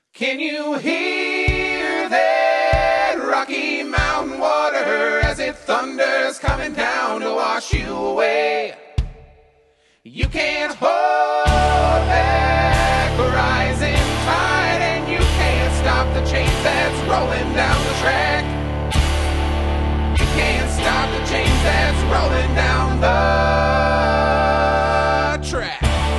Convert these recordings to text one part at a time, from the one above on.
Can you hear that Rocky Mountain water as it thunders coming down to wash you away? You can't hold back a rising tide, and you can't stop the change that's rolling down the track. You can't stop the change that's rolling down the track.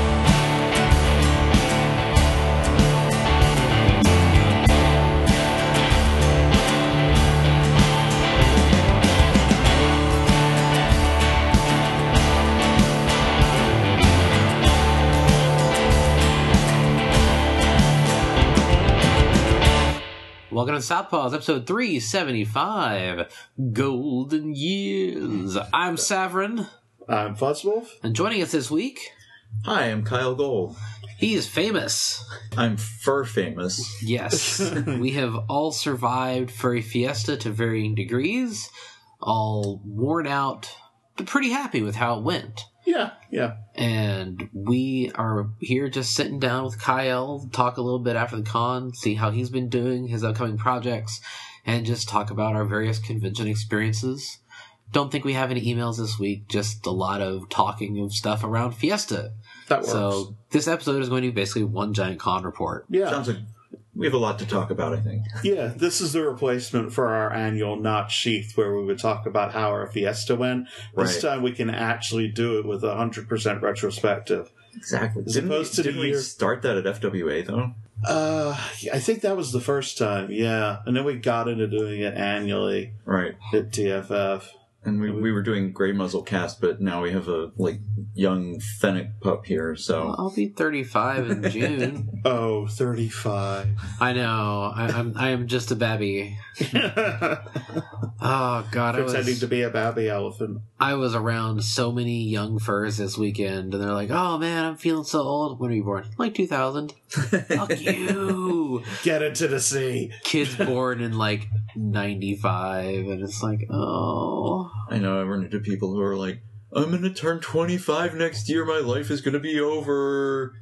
Welcome to Southpaws, episode 375, Golden Years. I'm Savrin. I'm Fuzzwolf. And joining us this week... Hi, I'm Kyle Gold. He is famous. I'm fur famous. Yes. We have all survived Furry Fiesta to varying degrees, all worn out, but pretty happy with how it went. Yeah. And we are here just sitting down with Kyle, talk a little bit after the con, see how he's been doing, his upcoming projects, and just talk about our various convention experiences. Don't think we have any emails this week, just a lot of talking of stuff around Fiesta. That works. So this episode is going to be basically one giant con report. Yeah. Sounds like we have a lot to talk about, I think. Yeah, this is the replacement for our annual Not Sheath, where we would talk about how our Fiesta went. This time we can actually do it with 100% retrospective. Exactly. As opposed to the didn't we year... start that at FWA, though? I think that was the first time, yeah. And then we got into doing it annually. Right. At TFF. And we were doing Grey Muzzle Cast, but now we have a, young Fennec pup here, so... I'll be 35 in June. Oh, 35. I know. I am just a babby. Oh, God. Pretending to be a babby elephant. I was around so many young furs this weekend, and they're like, oh, man, I'm feeling so old. When were you born? Like 2000. Fuck you. Get into the sea. Kids born in, 95, and it's like, oh... I know, I run into people who are like, I'm going to turn 25 next year, my life is going to be over.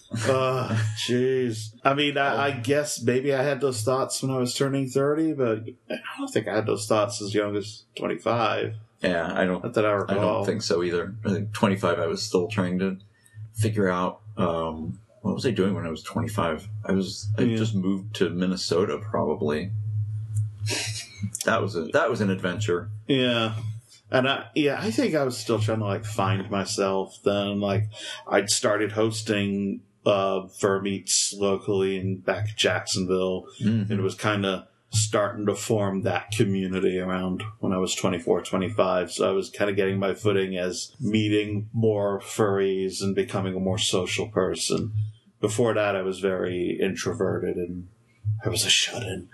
Jeez. I mean, I guess maybe I had those thoughts when I was turning 30, but I don't think I had those thoughts as young as 25. Yeah, I Not that I recall. don't think so either. I think 25, I was still trying to figure out, what was I doing when I was 25? I just moved to Minnesota, probably. That was an adventure. Yeah. And I think I was still trying to find myself then. I'd started hosting fur meets locally back in Jacksonville, and it was kind of starting to form that community around when I was 24, 25. So I was kind of getting my footing as meeting more furries and becoming a more social person. Before that, I was very introverted and I was a shut-in.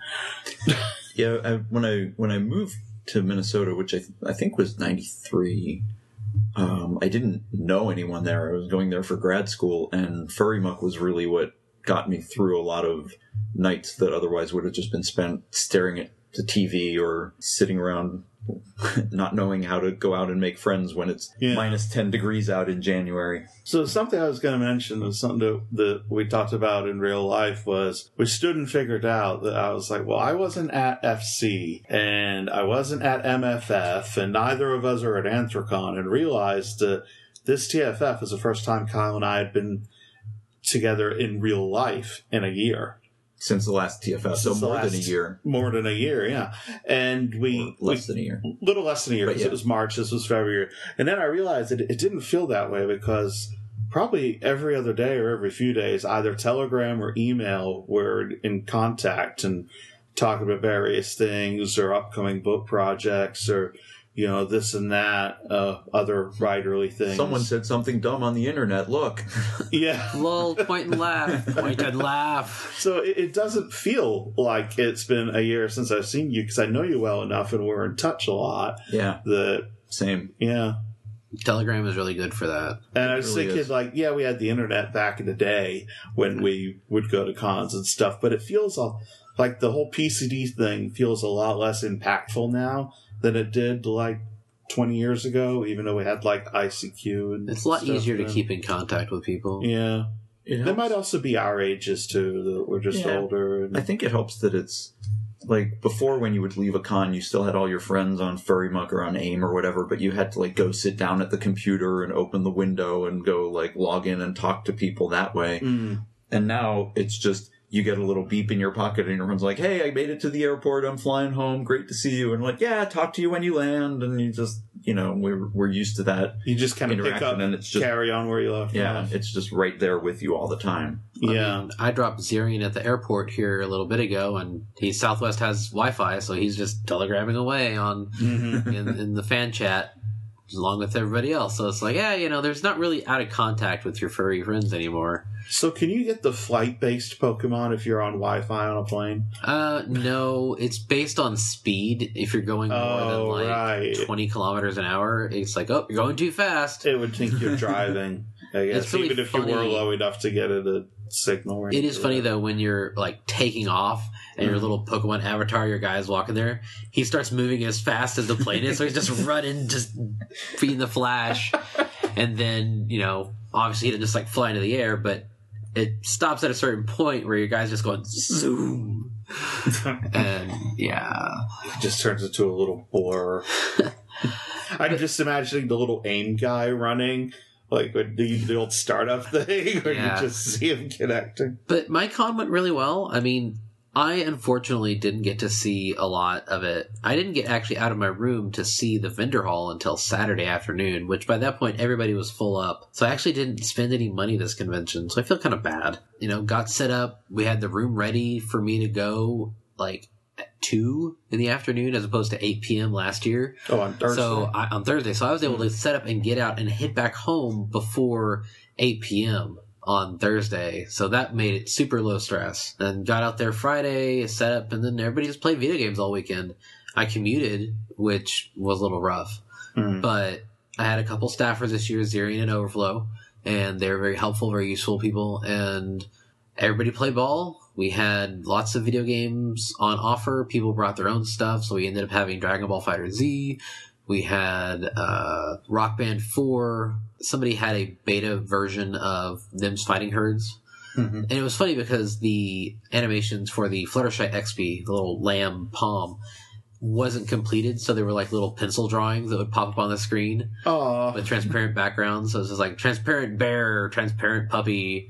Yeah, when I moved to Minnesota, which I think was 93, I didn't know anyone there. I was going there for grad school, and Furry Muck was really what got me through a lot of nights that otherwise would have just been spent staring at the TV or sitting around not knowing how to go out and make friends when it's minus 10 degrees out in January. So something I was going to mention was something that we talked about in real life was we stood and figured out that I was like, well, I wasn't at FC and I wasn't at MFF and neither of us are at Anthrocon, and realized that this TFF is the first time Kyle and I had been together in real life in a year. Since the last TFF, so more than a year. More than a year, yeah. And less than a year. Little less than a year, because it was March, this was February. And then I realized that it didn't feel that way because probably every other day or every few days, either Telegram or email, we're in contact and talking about various things or upcoming book projects or, this and that, other writerly things. Someone said something dumb on the internet, look. Yeah. Lol, point and laugh. Point and laugh. So it doesn't feel like it's been a year since I've seen you, because I know you well enough and we're in touch a lot. Yeah. Same. Yeah. Telegram is really good for that. And I was thinking, we had the internet back in the day when we would go to cons and stuff, but it feels like the whole PCD thing feels a lot less impactful now than it did 20 years ago, even though we had ICQ and it's a lot stuff easier then. to keep in contact with people. Yeah. They might also be our ages too. That we're just older. And I think it helps that it's like before when you would leave a con, you still had all your friends on Furry Muck or on AIM or whatever, but you had to like go sit down at the computer and open the window and go like log in and talk to people that way. And now it's just you get a little beep in your pocket and everyone's like, hey, I made it to the airport. I'm flying home. Great to see you. And like, yeah, talk to you when you land. And you just, we're used to that. You just kind of pick up and it's just, carry on where you left off. It's just right there with you all the time. I dropped Zirian at the airport here a little bit ago, and Southwest has Wi-Fi, so he's just telegramming away on in the fan chat along with everybody else. So it's like, there's not really out of contact with your furry friends anymore. So can you get the flight-based Pokemon if you're on Wi-Fi on a plane? No, it's based on speed. If you're going more than 20 kilometers an hour, it's like, oh, you're going too fast. It would think you're driving, I guess, really even if you were low enough to get it a signal. It is funny, though, when you're like taking off and your little Pokemon avatar, your guy's walking there, he starts moving as fast as the plane is, so he's just running, just feeding the flash. And then, obviously he didn't just like fly into the air, but it stops at a certain point where your guy's just going zoom. And it just turns into a little blur. I'm just imagining the little AIM guy running, like with the old startup thing where you just see him connecting. But my con went really well. I mean, I unfortunately didn't get to see a lot of it. I didn't get actually out of my room to see the vendor hall until Saturday afternoon, which by that point everybody was full up. So I actually didn't spend any money this convention, so I feel kind of bad. Got set up. We had the room ready for me to go like at 2 in the afternoon as opposed to 8 p.m. last year. Oh, on Thursday. On Thursday. So I was able to set up and get out and head back home before 8 p.m. on Thursday, so that made it super low stress. And got out there Friday, set up, and then everybody just played video games all weekend. I commuted, which was a little rough, but I had a couple staffers this year, Zirian and Overflow, and they were very helpful, very useful people, and everybody played ball. We had lots of video games on offer. People brought their own stuff, so we ended up having Dragon Ball Fighter Z. We had Rock Band 4. Somebody had a beta version of Them's Fighting Herds. And it was funny because the animations for the Fluttershy XP, the little lamb palm, wasn't completed. So they were like little pencil drawings that would pop up on the screen with transparent backgrounds. So it was just like transparent bear, transparent puppy.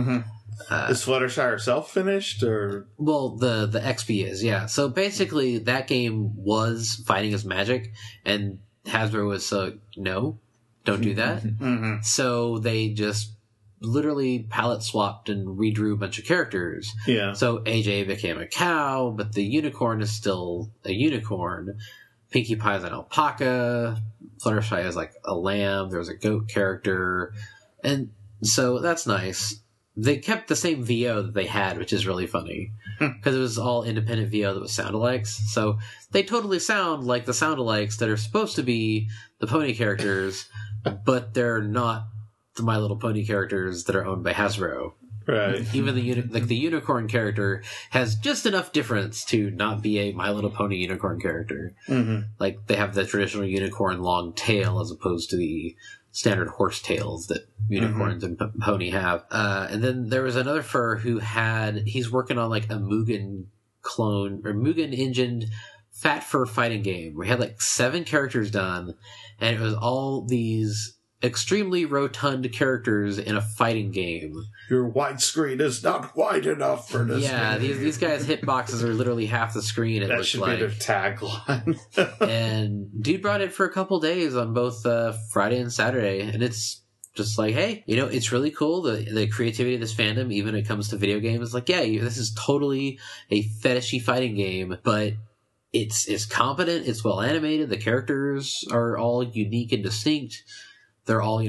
Is Fluttershy herself finished, or? Well, the XP is, yeah. So basically, that game was fighting as magic, and Hasbro was no, don't do that. So they just literally palette swapped and redrew a bunch of characters. Yeah. So AJ became a cow, but the unicorn is still a unicorn. Pinkie Pie's an alpaca. Fluttershy is like a lamb. There was a goat character, and so that's nice. They kept the same VO that they had, which is really funny, because it was all independent VO that was sound-alikes. So they totally sound like the sound-alikes that are supposed to be the pony characters, but they're not the My Little Pony characters that are owned by Hasbro. Right. Even the unicorn character has just enough difference to not be a My Little Pony unicorn character. Like, they have the traditional unicorn long tail as opposed to the standard horse tails that unicorns and pony have. And then there was another fur who he's working on like a Mugen clone or Mugen engined fat fur fighting game where he had like 7 characters done, and it was all these extremely rotund characters in a fighting game. Your widescreen is not wide enough for this. Yeah, these guys' hitboxes are literally half the screen. That should be their tagline. And dude brought it for a couple days on both Friday and Saturday, and it's just like, hey, it's really cool, the creativity of this fandom, even when it comes to video games. Like, yeah, this is totally a fetishy fighting game, but it's competent, it's well animated, the characters are all unique and distinct. They're all,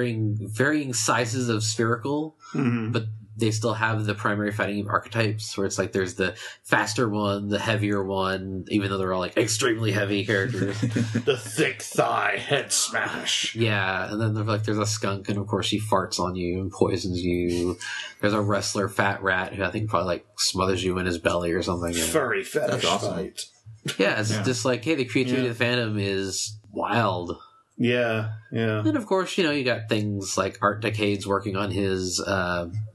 varying sizes of spherical, but they still have the primary fighting archetypes where it's like there's the faster one, the heavier one, even though they're all like extremely heavy characters. The thick thigh head smash. Yeah, and then there's a skunk, and of course she farts on you and poisons you. There's a wrestler, Fat Rat, who I think probably like smothers you in his belly or something. Furry fetish fight. Yeah, it's just like, hey, the creativity of the fandom is wild. Yeah. And of course, you got things like Art Decade's working on his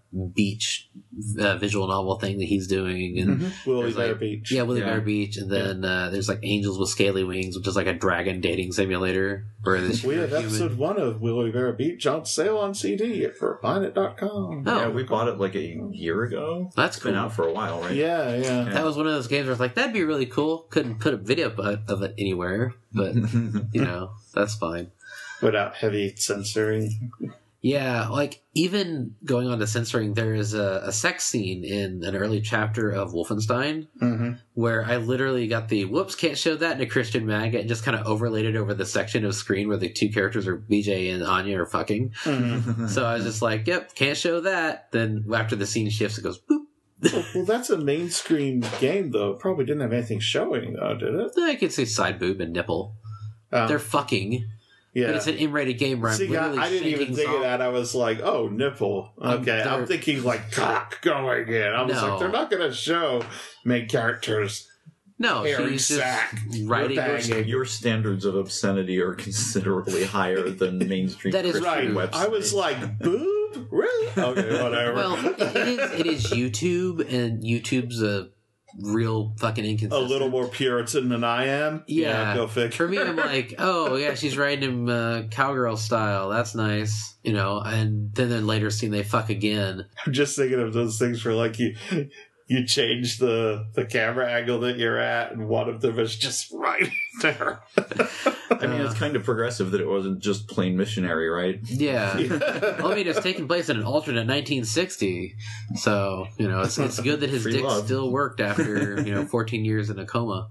beach visual novel thing that he's doing, and Willie there's, Bear like, Beach. Yeah, Willie Bear Beach, and then there's like Angels with Scaly Wings, which is like a dragon dating simulator. Where this We have episode 1 of Willie Bear Beach on sale on CD at ForBuyIt.com. Oh, Yeah, we bought it like a year ago. That's It's been cool. out for a while, right? Yeah. That was one of those games where I was like, that'd be really cool. Couldn't put a video of it anywhere, but you know, that's fine. Without heavy censoring. Yeah, like, even going on to censoring, there is a sex scene in an early chapter of Wolfenstein where I literally got the, whoops, can't show that in a Christian maggot, and just kind of overlaid it over the section of screen where the two characters are BJ and Anya are fucking. So I was just like, yep, can't show that. Then after the scene shifts, it goes, boop. Well, that's a mainstream game, though. It probably didn't have anything showing, though, did it? I could say side boob and nipple. They're fucking. Yeah. But it's an M-rated game where I'm literally I didn't even shanking think of that. I was like, oh, nipple. Okay. I'm thinking like cock going in. I was like, they're not going to show main characters. No, hairy she's just sack. writing You're banging. Your standards of obscenity are considerably higher than mainstream That is Christian Right. websites. I was like, boob? Really? Okay, whatever. Well, it is YouTube, and YouTube's a real fucking a inconsistent. little more Puritan than I am. Yeah, Go figure. For me, I'm like, oh yeah, she's writing him cowgirl style. That's nice, you know. And then later scene, they fuck again. I'm just thinking of those things where like you change the camera angle that you're at, and one of them is just right there. I mean, it's kind of progressive that it wasn't just plain missionary, right? Yeah. Well, I mean, it's taking place in an alternate 1960, so you know, it's good that his Free dick love. still worked after 14 years in a coma.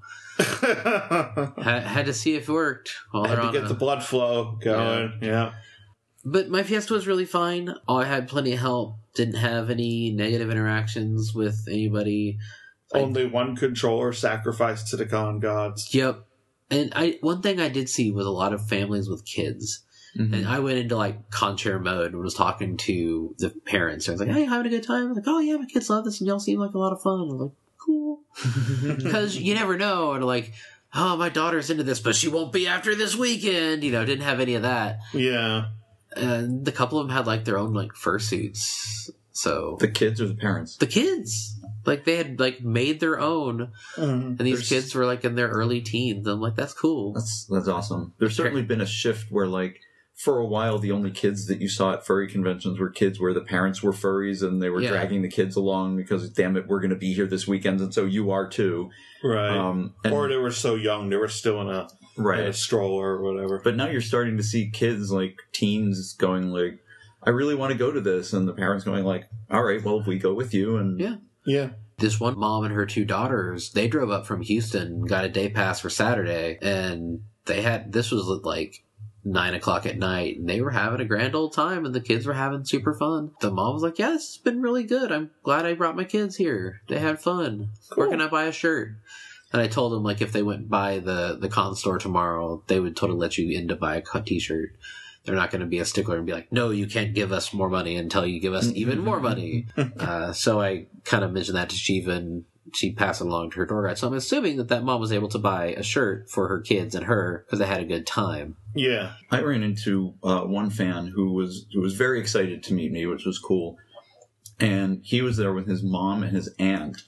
Had to see if it worked. While Had they're to on get the blood flow going. Yeah. But my Fiesta was really fine. I had plenty of help. Didn't have any negative interactions with anybody. Only one controller sacrificed to the con gods. Yep. And one thing I did see was a lot of families with kids. And I went into like con-chair mode and was talking to the parents. I was like, hey, having a good time? I was like, oh yeah, my kids love this and y'all seem like a lot of fun. I was like, cool. Because you never know. And like, oh, my daughter's into this, but she won't be after this weekend. Didn't have any of that. Yeah. And the couple of them had like their own like fursuits. So The kids or the parents? the kids, like they had like made their own, and these kids were like in their early teens. I'm like, that's cool. That's awesome. There's certainly been a shift where, like, for a while, the only kids that you saw at furry conventions were kids where the parents were furries and they were dragging the kids along because, damn it, we're going to be here this weekend, and so you are too. Right. And- or they were so young, they were still in a stroller or whatever. But now you're starting to see kids, like teens, going like, I really want to go to this, and the parents going like, all right, well, we go with you. And Yeah. This one mom and her two daughters, they drove up from Houston, got a day pass for Saturday, and this was like 9 o'clock at night, and they were having a grand old time, and the kids were having super fun. The mom was like, yeah, this has been really good. I'm glad I brought my kids here. They had fun. Cool. Where can I buy a shirt? And I told them, like, if they went by the con store tomorrow, they would totally let you in to buy a t-shirt. They're not going to be a stickler and be like, no, you can't give us more money until you give us even more money. So I kind of mentioned that to Shiva, and she passed it along to her tour guide. So I'm assuming that mom was able to buy a shirt for her kids and her because they had a good time. Yeah. I ran into one fan who was very excited to meet me, which was cool. And he was there with his mom and his aunt.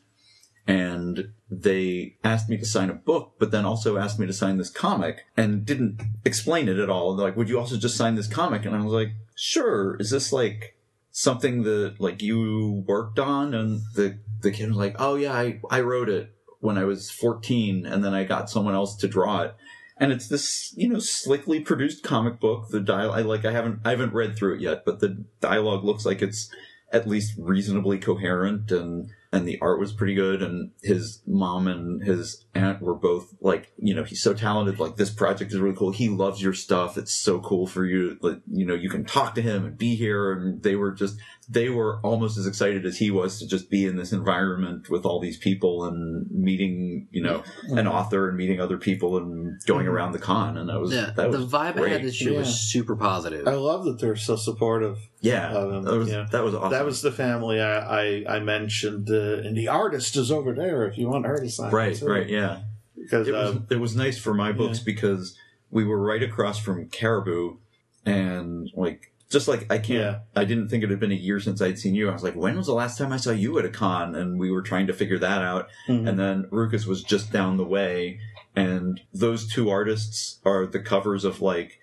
And they asked me to sign a book, but then also asked me to sign this comic and didn't explain it at all. They're like, would you also just sign this comic? And I was like, sure. Is this like something that like you worked on? And the kid was like, oh yeah, I wrote it when I was 14 and then I got someone else to draw it. And it's this, slickly produced comic book. The dialogue, I haven't read through it yet, but the dialogue looks like it's at least reasonably coherent, and the art was pretty good, and his mom and his aunt were both like, he's so talented, like, this project is really cool, he loves your stuff, it's so cool for you, like, you can talk to him and be here, and they were almost as excited as he was to just be in this environment with all these people and meeting, an author and meeting other people and going around the con, and that was the vibe great. I had this year was super positive. I love that they're so supportive. Yeah, of him. that was awesome. That was the family I mentioned, and the artist is over there if you want her to sign. Right, too. right, yeah. Because it was nice for my books because we were right across from Caribou, and like Just like I can't, Yeah. I didn't think it had been a year since I'd seen you. I was like, when was the last time I saw you at a con? And we were trying to figure that out. Mm-hmm. And then Ruckus was just down the way. And those two artists are the covers of like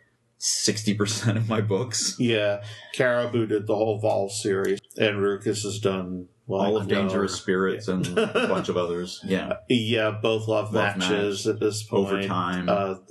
60% of my books. Yeah, Caribou did the whole Vol series, and Ruckus has done All of Dangerous Spirits and a bunch of others. Yeah. Yeah, both love matches at this point. Overtime.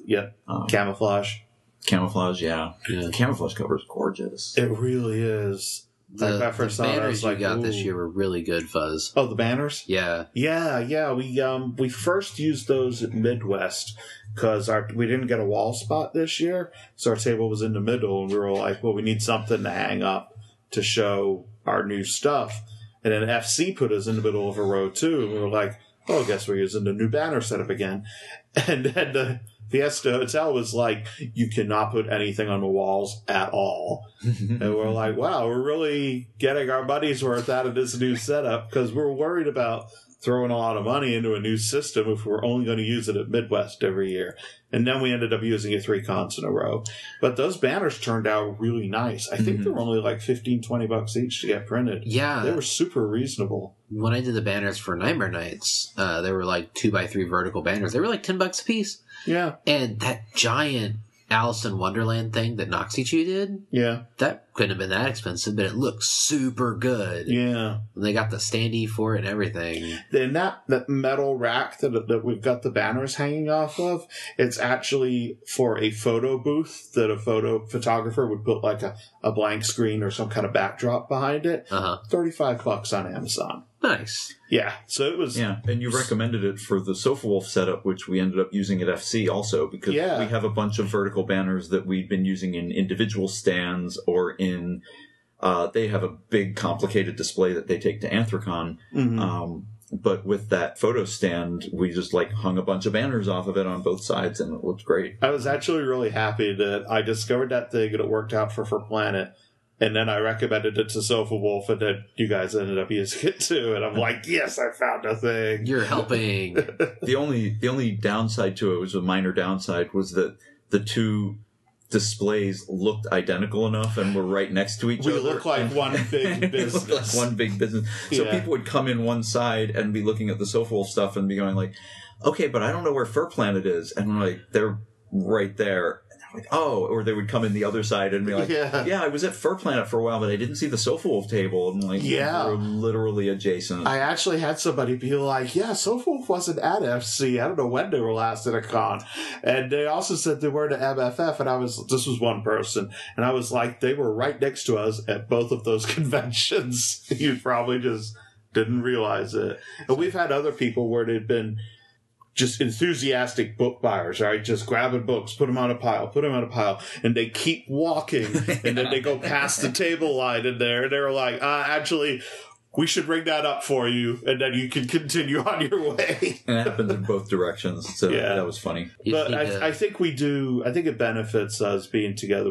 Camouflage. Camouflage, yeah. Yeah. The Camouflage cover is gorgeous. It really is. Like The, that the first time, I banners was you like, got this ooh. year were really good, Fuzz. Oh, the banners? Yeah. Yeah. We first used those at Midwest because we didn't get a wall spot this year, so our table was in the middle, and we were like, well, we need something to hang up to show our new stuff. And then FC put us in the middle of a row too, and we were like, oh, I guess we're using the new banner setup again. And then the Fiesta Hotel was like, you cannot put anything on the walls at all. And we're like, wow, we're really getting our money's worth out of this new setup, because we're worried about throwing a lot of money into a new system if we're only going to use it at Midwest every year. And then we ended up using it 3 cons in a row. But those banners turned out really nice. I think they were only like $15-20 each to get printed. Yeah. They were super reasonable. When I did the banners for Nightmare Nights, they were like 2x3 vertical banners. They were like $10 a piece. Yeah. And that giant Alice in Wonderland thing that Noxie did, Yeah. that couldn't have been that expensive, but it looked super good. Yeah. And they got the standee for it and everything. And that metal rack that we've got the banners hanging off of, it's actually for a photo booth that a photographer would put like a blank screen or some kind of backdrop behind it. Uh-huh. $35 on Amazon. Nice. Yeah. So it was. Yeah, and you recommended it for the Sofa Wolf setup, which we ended up using at FC also, because we have a bunch of vertical banners that we've been using in individual stands or in... they have a big, complicated display that they take to Anthrocon. Mm-hmm. But with that photo stand, we just like hung a bunch of banners off of it on both sides, and it looked great. I was actually really happy that I discovered that thing and it worked out for Planet. And then I recommended it to Sofa Wolf, and then you guys ended up using it too. And I'm like, yes, I found a thing. You're helping. The only downside to it, was a minor downside, was that the two displays looked identical enough and were right next to each other. We look like one big business. Looked like one big business. So people would come in one side and be looking at the Sofa Wolf stuff and be going like, okay, but I don't know where Fur Planet is. And I'm like, they're right there. Like, oh, or they would come in the other side and be like, yeah, I was at Fur Planet for a while, but I didn't see the Sofa Wolf table. And like, we're literally adjacent. I actually had somebody be like, yeah, Sofa Wolf wasn't at FC. I don't know when they were last at a con. And they also said they weren't at MFF, and this was one person. And I was like, they were right next to us at both of those conventions. You probably just didn't realize it. And we've had other people where they've been just enthusiastic book buyers, right? Just grabbing books, put them on a pile, and they keep walking, and then they go past the table line in there, and they're like, actually, we should ring that up for you, and then you can continue on your way. And it happens in both directions, so that was funny. But I think we do. I think it benefits us being together.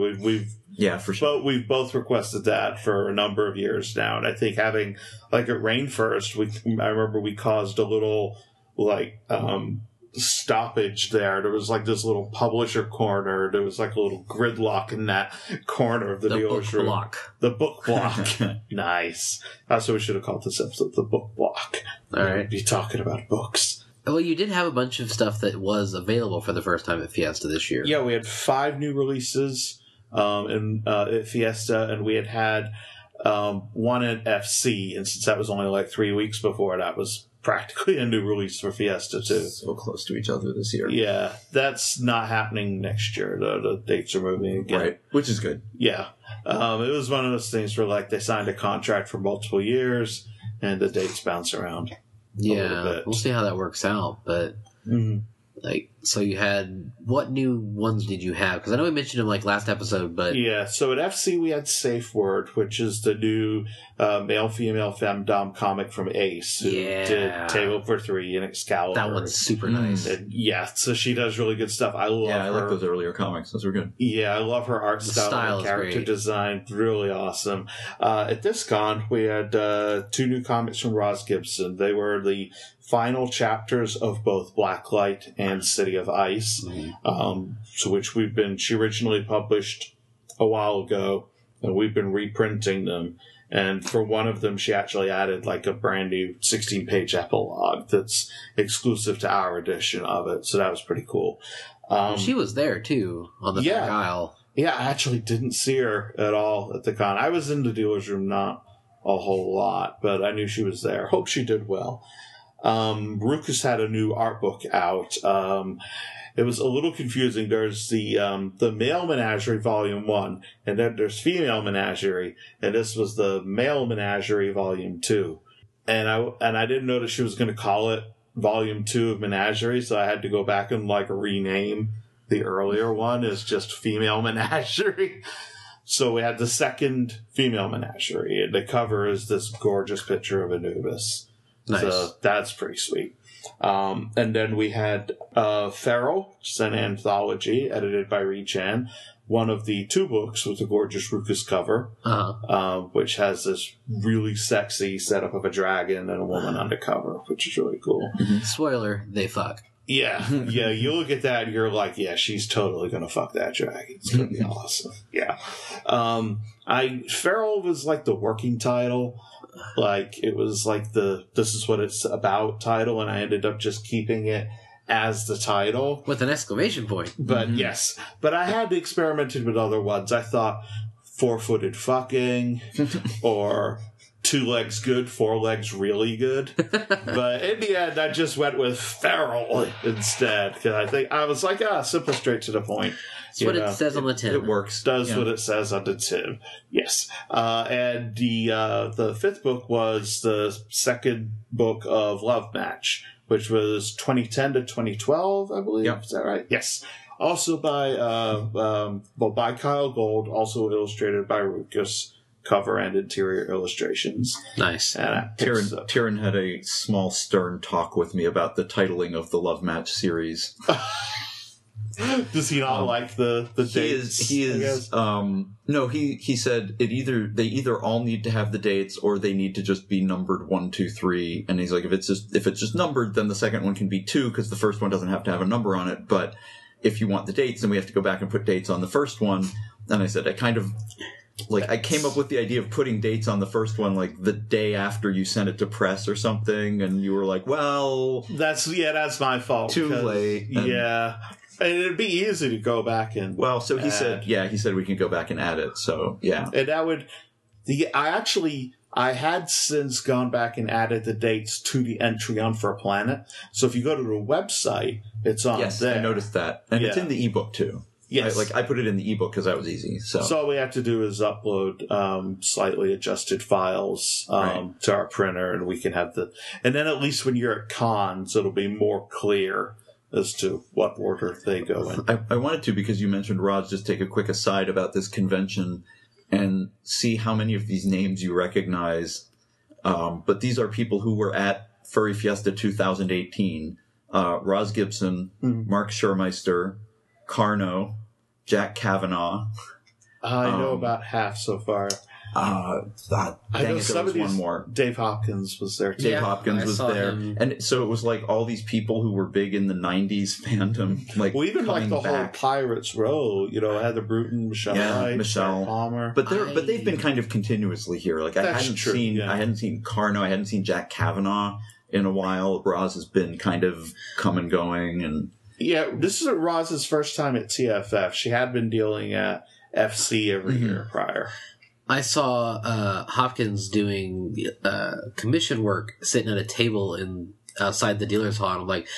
For sure. But we've both requested that for a number of years now, and I think having like at Rainforest, I remember we caused a little stoppage there. There was like this little publisher corner. There was like a little gridlock in that corner of the dealer's room. The book block. Nice. That's what we should have called this episode, the book block. All right. Be talking about books. Well, you did have a bunch of stuff that was available for the first time at Fiesta this year. Yeah, we had 5 new releases at Fiesta, and we had one at FC, and since that was only like 3 weeks before, that was practically a new release for Fiesta too. So close to each other this year. Yeah, that's not happening next year. The dates are moving again. Right, which is good. Yeah. It was one of those things where like they signed a contract for multiple years and the dates bounce around. Yeah, we'll see how that works out, but like, so you had, what new ones did you have? Because I know we mentioned them like last episode, but... Yeah, so at FC we had Safe Word, which is the new male-female femdom comic from Ace, who did Table for Three and Excalibur. That one's super nice. And so she does really good stuff. I love her. I like those earlier comics. Those were good. Yeah, I love her art style and character design. Really awesome. At this con, we had 2 new comics from Roz Gibson. They were the final chapters of both Blacklight and City of Ice, so which she originally published a while ago, and we've been reprinting them. And for one of them, she actually added like a brand new 16-page epilogue that's exclusive to our edition of it. So that was pretty cool. She was there too on the back aisle. Yeah, I actually didn't see her at all at the con. I was in the dealer's room, not a whole lot, but I knew she was there. Hope she did well. Rukus had a new art book out. It was a little confusing. There's the Male Menagerie Volume 1, and then there's Female Menagerie, and this was the Male Menagerie Volume 2. And I didn't know that she was going to call it Volume 2 of Menagerie, so I had to go back and like rename the earlier one as just Female Menagerie. So we had the second Female Menagerie, and the cover is this gorgeous picture of Anubis. Nice. So that's pretty sweet. And then we had Feral, which is an anthology edited by Reed-Chan. One of the two books with a gorgeous Rukus cover, which has this really sexy setup of a dragon and a woman on the cover, which is really cool. Spoiler, they fuck. Yeah, you look at that and you're like, yeah, she's totally going to fuck that dragon. It's going to be awesome. Yeah. Feral was like the working title. Like, it was like this is what it's about title, and I ended up just keeping it as the title. With an exclamation point. But yes. But I had experimented with other ones. I thought 4-footed fucking, or 2 legs good, 4 legs really good. But in the end, I just went with feral instead. Because I was like, simple, straight to the point. That's what it says on the tin. It works. Does what it says on the tin. Yes. And the fifth book was the second book of Love Match, which was 2010 to 2012, I believe. Yep. Is that right? Yes. Also by Kyle Gold, also illustrated by Rukus, cover and interior illustrations. Nice. And Tyrion had a small stern talk with me about the titling of the Love Match series. Does he not like the dates? He is. No, he said they either all need to have the dates or they need to just be numbered 1, 2, 3. And he's like, if it's just numbered, then the second one can be 2 because the first one doesn't have to have a number on it. But if you want the dates, then we have to go back and put dates on the first one. And I said, I came up with the idea of putting dates on the first one like the day after you sent it to press or something, and you were like, well, that's my fault. Too late. Yeah. And it'd be easy to go back and so he said we can go back and add it. So yeah, and that would I had since gone back and added the dates to the entry on For Planet. So if you go to the website, it's on there. I noticed that, and it's in the ebook too. Yes, I put it in the ebook because that was easy. So all we have to do is upload slightly adjusted files to our printer, and we can have and then at least when you're at cons, it'll be more clear as to what order they go in. I wanted to, because you mentioned Roz, just take a quick aside about this convention and see how many of these names you recognize. But these are people who were at Furry Fiesta 2018. Roz Gibson, Mark Schurmeister, Carno, Jack Kavanaugh. I know about half so far. I know some of these, one more. Dave Hopkins was there too. Dave Hopkins was there. And so it was like all these people who were big in the 90s fandom. Like, well, even like the back. whole Pirates Row, Heather Bruton, Michelle Wright, Michelle Palmer. But they've been kind of continuously here. Like, I hadn't seen Carno, I hadn't seen Jack Kavanaugh in a while. Roz has been kind of come and going. And yeah, this is Roz's first time at TFF. She had been dealing at FC every year prior. I saw Hopkins doing commission work sitting at a table outside the dealer's hall. And I'm like,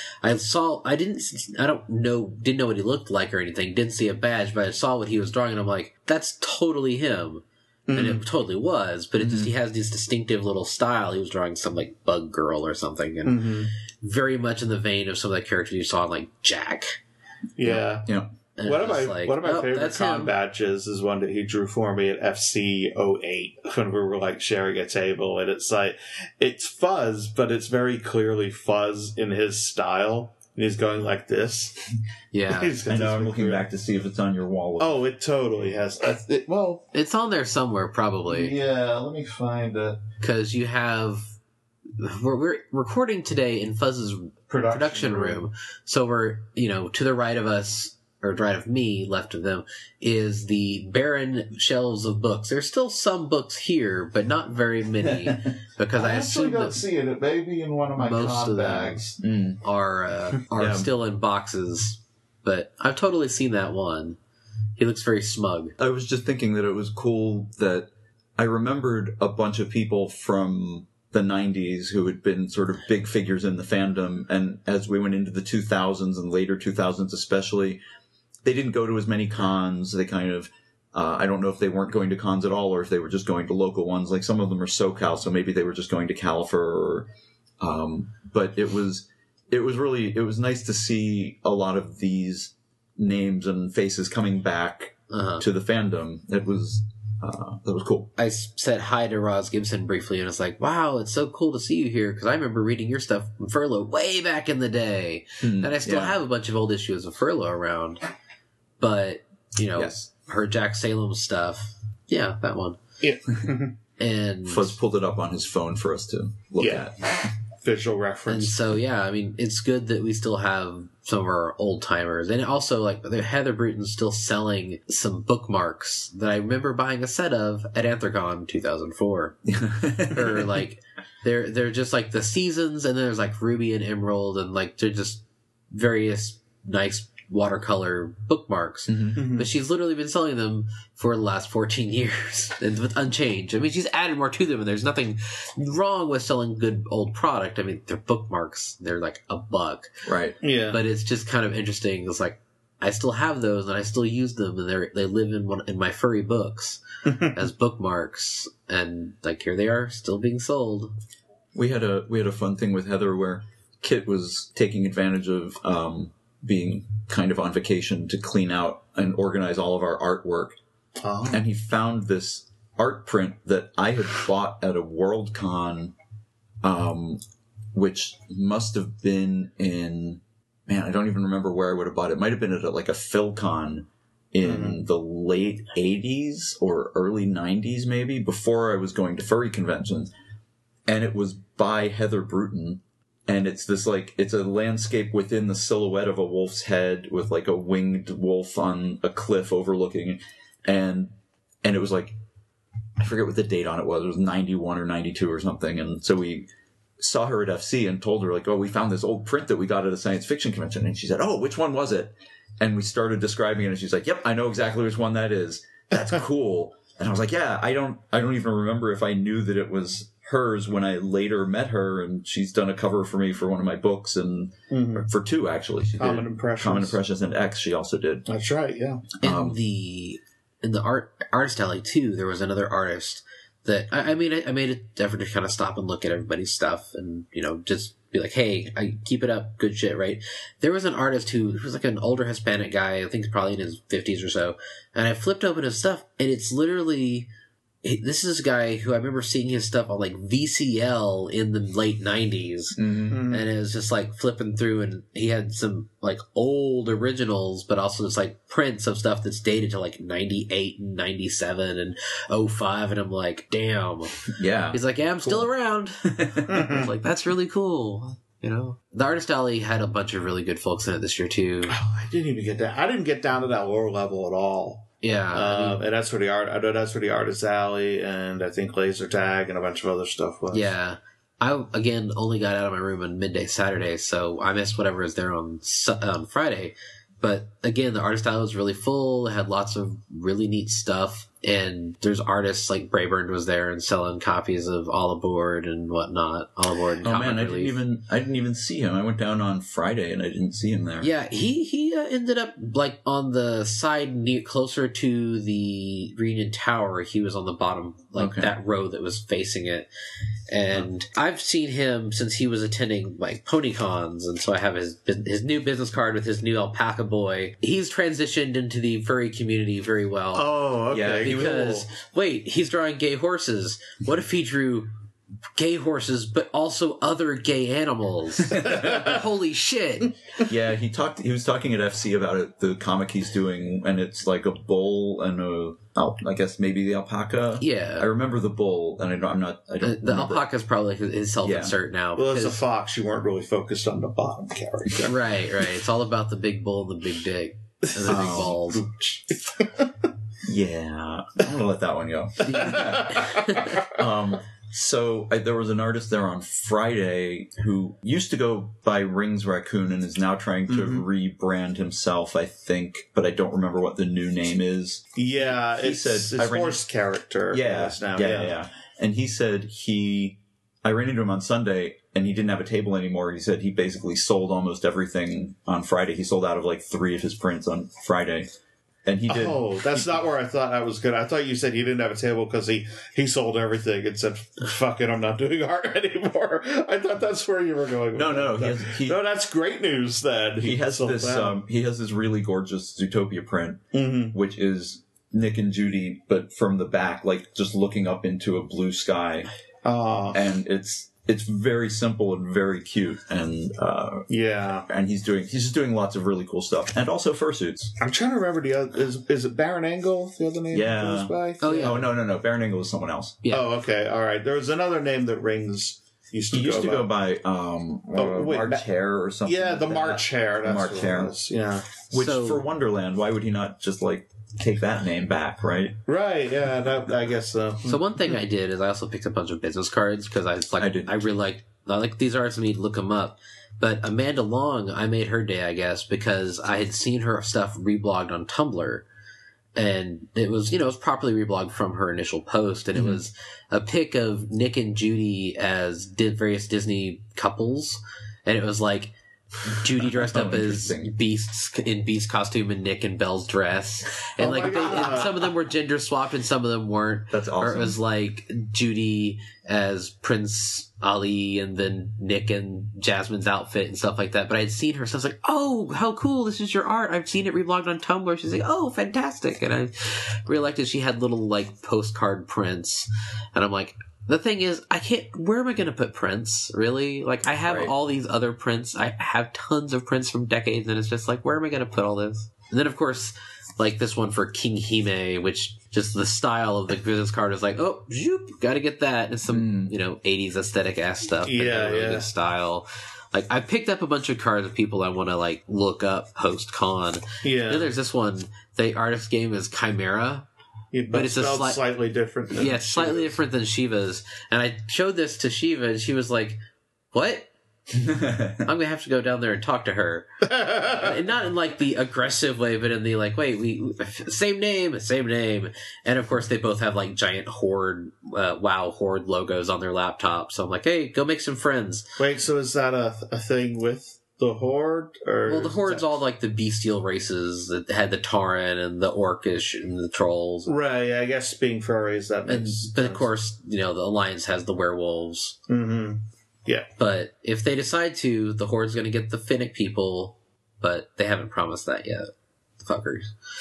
didn't know what he looked like or anything. Didn't see a badge, but I saw what he was drawing, and I'm like, that's totally him. Mm-hmm. And it totally was, but he has this distinctive little style. He was drawing some like Bug Girl or something, and very much in the vein of some of the characters you saw in like Jack. Yeah. Yeah. One of my favorite con badges is one that he drew for me at FC 08 when we were like sharing a table, and it's like, it's Fuzz, but it's very clearly Fuzz in his style. And he's going like this. Yeah. I know, I'm looking back to see if it's on your wall. Oh, it totally has. It's on there somewhere, probably. Yeah, let me find it. Because you have... We're recording today in Fuzz's production room. So we're, to the right of us or Dried of Me left of them, is the barren shelves of books. There's still some books here, but not very many, because I actually assume don't that see it. It may be in one of my most con of them bags. are Yeah. still in boxes. But I've totally seen that one. He looks very smug. I was just thinking that it was cool that I remembered a bunch of people from the 90s who had been sort of big figures in the fandom, and as we went into the 2000s and later 2000s especially, they didn't go to as many cons. They kind of, I don't know if they weren't going to cons at all or if they were just going to local ones. Like some of them are SoCal, so maybe they were just going to Califer. But it was nice to see a lot of these names and faces coming back to the fandom. That was cool. I said hi to Roz Gibson briefly, and it's like, wow, it's so cool to see you here, because I remember reading your stuff from Furlough way back in the day. And I still have a bunch of old issues of Furlough around. But, her Jack Salem stuff, yeah, that one. Yeah. And Fuzz pulled it up on his phone for us to look at. Visual And reference. so, yeah, I mean, it's good that we still have some of our old timers. And also, like, Heather Bruton's still selling some bookmarks that I remember buying a set of at Anthrocon 2004. Or, like, they're just, like, the seasons, and then there's, like, Ruby and Emerald, and, like, they're just various nice watercolor bookmarks. But she's literally been selling them for the last 14 years and with unchanged. I mean, she's added more to them, and there's nothing wrong with selling good old product. I mean, they're bookmarks. They're like $1. Right. Yeah. But it's just kind of interesting. It's like, I still have those and I still use them, and they live in my furry books as bookmarks, and like here they are still being sold. We had a fun thing with Heather where Kit was taking advantage of being kind of on vacation to clean out and organize all of our artwork. Oh. And he found this art print that I had bought at a Worldcon, which must have been in, man, I don't even remember where I would have bought it. It might have been at like a PhilCon in the late 80s or early 90s maybe, before I was going to furry conventions. And it was by Heather Bruton. And it's this, like, it's a landscape within the silhouette of a wolf's head with, like, a winged wolf on a cliff overlooking. And it was, like, I forget what the date on it was. It was 91 or 92 or something. And so we saw her at FC and told her, like, oh, we found this old print that we got at a science fiction convention. And she said, oh, which one was it? And we started describing it. And she's like, yep, I know exactly which one that is. That's cool. And I was like, yeah, I don't even remember if I knew that it was hers when I later met her, and she's done a cover for me for one of my books, and for two actually. She Common did Impressions. Common Impressions, and X she also did. That's right, yeah. In the artist alley too, there was another artist that I made an effort to kind of stop and look at everybody's stuff, and just be like, hey, I keep it up, good shit, right? There was an artist who was like an older Hispanic guy, I think he's probably in his 50s or so, and I flipped open his stuff, and it's literally, this is a guy who I remember seeing his stuff on like VCL in the late 90s. And it was just like flipping through, and he had some like old originals, but also just like prints of stuff that's dated to like 98 and 97 and 05. And I'm like, damn. Yeah. He's like, yeah, I'm still around. I was like, that's really cool. The Artist Alley had a bunch of really good folks in it this year too. Oh, I didn't even get that. I didn't get down to that lower level at all. Yeah. And that's where the Artist Alley, and I think Laser Tag and a bunch of other stuff was. Yeah. I, again, only got out of my room on midday Saturday, so I missed whatever was there on Friday. But, again, the Artist Alley was really full. It had lots of really neat stuff. And there's artists like Brayburn was there and selling copies of All Aboard and whatnot. All Aboard and Oh Comic man, I Relief. didn't even see him. I went down on Friday and I didn't see him there. Yeah, he ended up like on the side closer to the Reunion Tower. He was on the bottom, like that row that was facing it. And I've seen him since he was attending like PonyCons, and so I have his new business card with his new alpaca boy. He's transitioned into the furry community very well. Oh, okay. Yeah, because wait, he's drawing gay horses. What if he drew gay horses, but also other gay animals? Holy shit! Yeah, he was talking at FC about it, the comic he's doing, and it's like a bull and I guess maybe the alpaca. Yeah, I remember the bull, and I don't the alpaca's probably his self-insert now. Well, as a fox, you weren't really focused on the bottom character. Right. It's all about the big bull and the big dick. And the big balls. Yeah, I'm gonna let that one go. So there was an artist there on Friday who used to go by Rings Raccoon and is now trying to rebrand himself, I think, but I don't remember what the new name is. Yeah, He it's said, his I ran- horse character. Yeah, is now, yeah. And he said I ran into him on Sunday and he didn't have a table anymore. He said he basically sold almost everything on Friday. He sold out of like 3 of his prints on Friday. And he did. Oh, that's not where I thought I was going. I thought you said he didn't have a table because he sold everything and said, "Fuck it, I'm not doing art anymore." I thought that's where you were going. With No, that. no, that's great news. Then he has sold this. out. He has this really gorgeous Zootopia print, Mm-hmm. which is Nick and Judy, but from the back, like just looking up into a blue sky, and it's very simple and very cute, and Yeah, and he's just doing lots of really cool stuff, and also fursuits. I'm trying to remember the other. Is it Baron Angle? The other name? Yeah. Goes by? Oh, yeah. Oh no, Baron Angle is someone else. Yeah. Oh, okay. All right. There was another name that Rings used to He used to go by wait, March Hare or something. Yeah, like the that. March Hare. That's March what it Hare. was. Yeah. Which So- for Wonderland, why would he not just like take that name back, right? Right. Yeah. I guess so. So one thing I did is I also picked up a bunch of business cards because I did. I really like these artists. I need to look them up. But Amanda Long, I made her day, I guess, because I had seen her stuff reblogged on Tumblr, and it was it was properly reblogged from her initial post, and it was a pic of Nick and Judy as various Disney couples, and it was like Judy dressed up as Interesting. Beast costume and Nick in Belle's dress, and Oh like my God. and some of them were gender swapped and some of them weren't. That's Or it awesome. was like Judy as Prince Ali and then Nick in Jasmine's outfit and stuff like that. But I had seen her, so I was like, "Oh, how cool! This is your art. I've seen it reblogged on Tumblr." She's like, "Oh, fantastic!" And I realized that she had little like postcard prints, and I'm like. The thing is, I can't. Where am I going to put prints? Really? Like, I have Right. all these other prints. I have tons of prints from decades, and it's just like, where am I going to put all this? And then, of course, like this one for King Hime, which just the style of the business card is like, oh, zoop, got to get that. It's some 80s aesthetic ass stuff. but Yeah, really yeah. good style. Like, I picked up a bunch of cards of people I want to like look up post con. Yeah. Then there's this one. The artist game is Chimera. But it's a spelled slightly different. Than Yeah, it's slightly Shiva's. different than Shiva's. And I showed this to Shiva, and she was like, what? I'm going to have to go down there and talk to her. And not in, like, the aggressive way, but in the, like, wait, same name. And, of course, they both have, like, giant Horde, WoW Horde logos on their laptop. So I'm like, hey, go make some friends. Wait, so is that a thing with the Horde? Or Well, the is Horde's that- all, like, the bestial races that had the Tauren and the Orcish and the Trolls. Right, I guess being furries, that And, makes but, of course, the Alliance has the werewolves. Mm-hmm. Yeah. But if they decide to, the Horde's going to get the Finnick people, but they haven't promised that yet. The fuckers.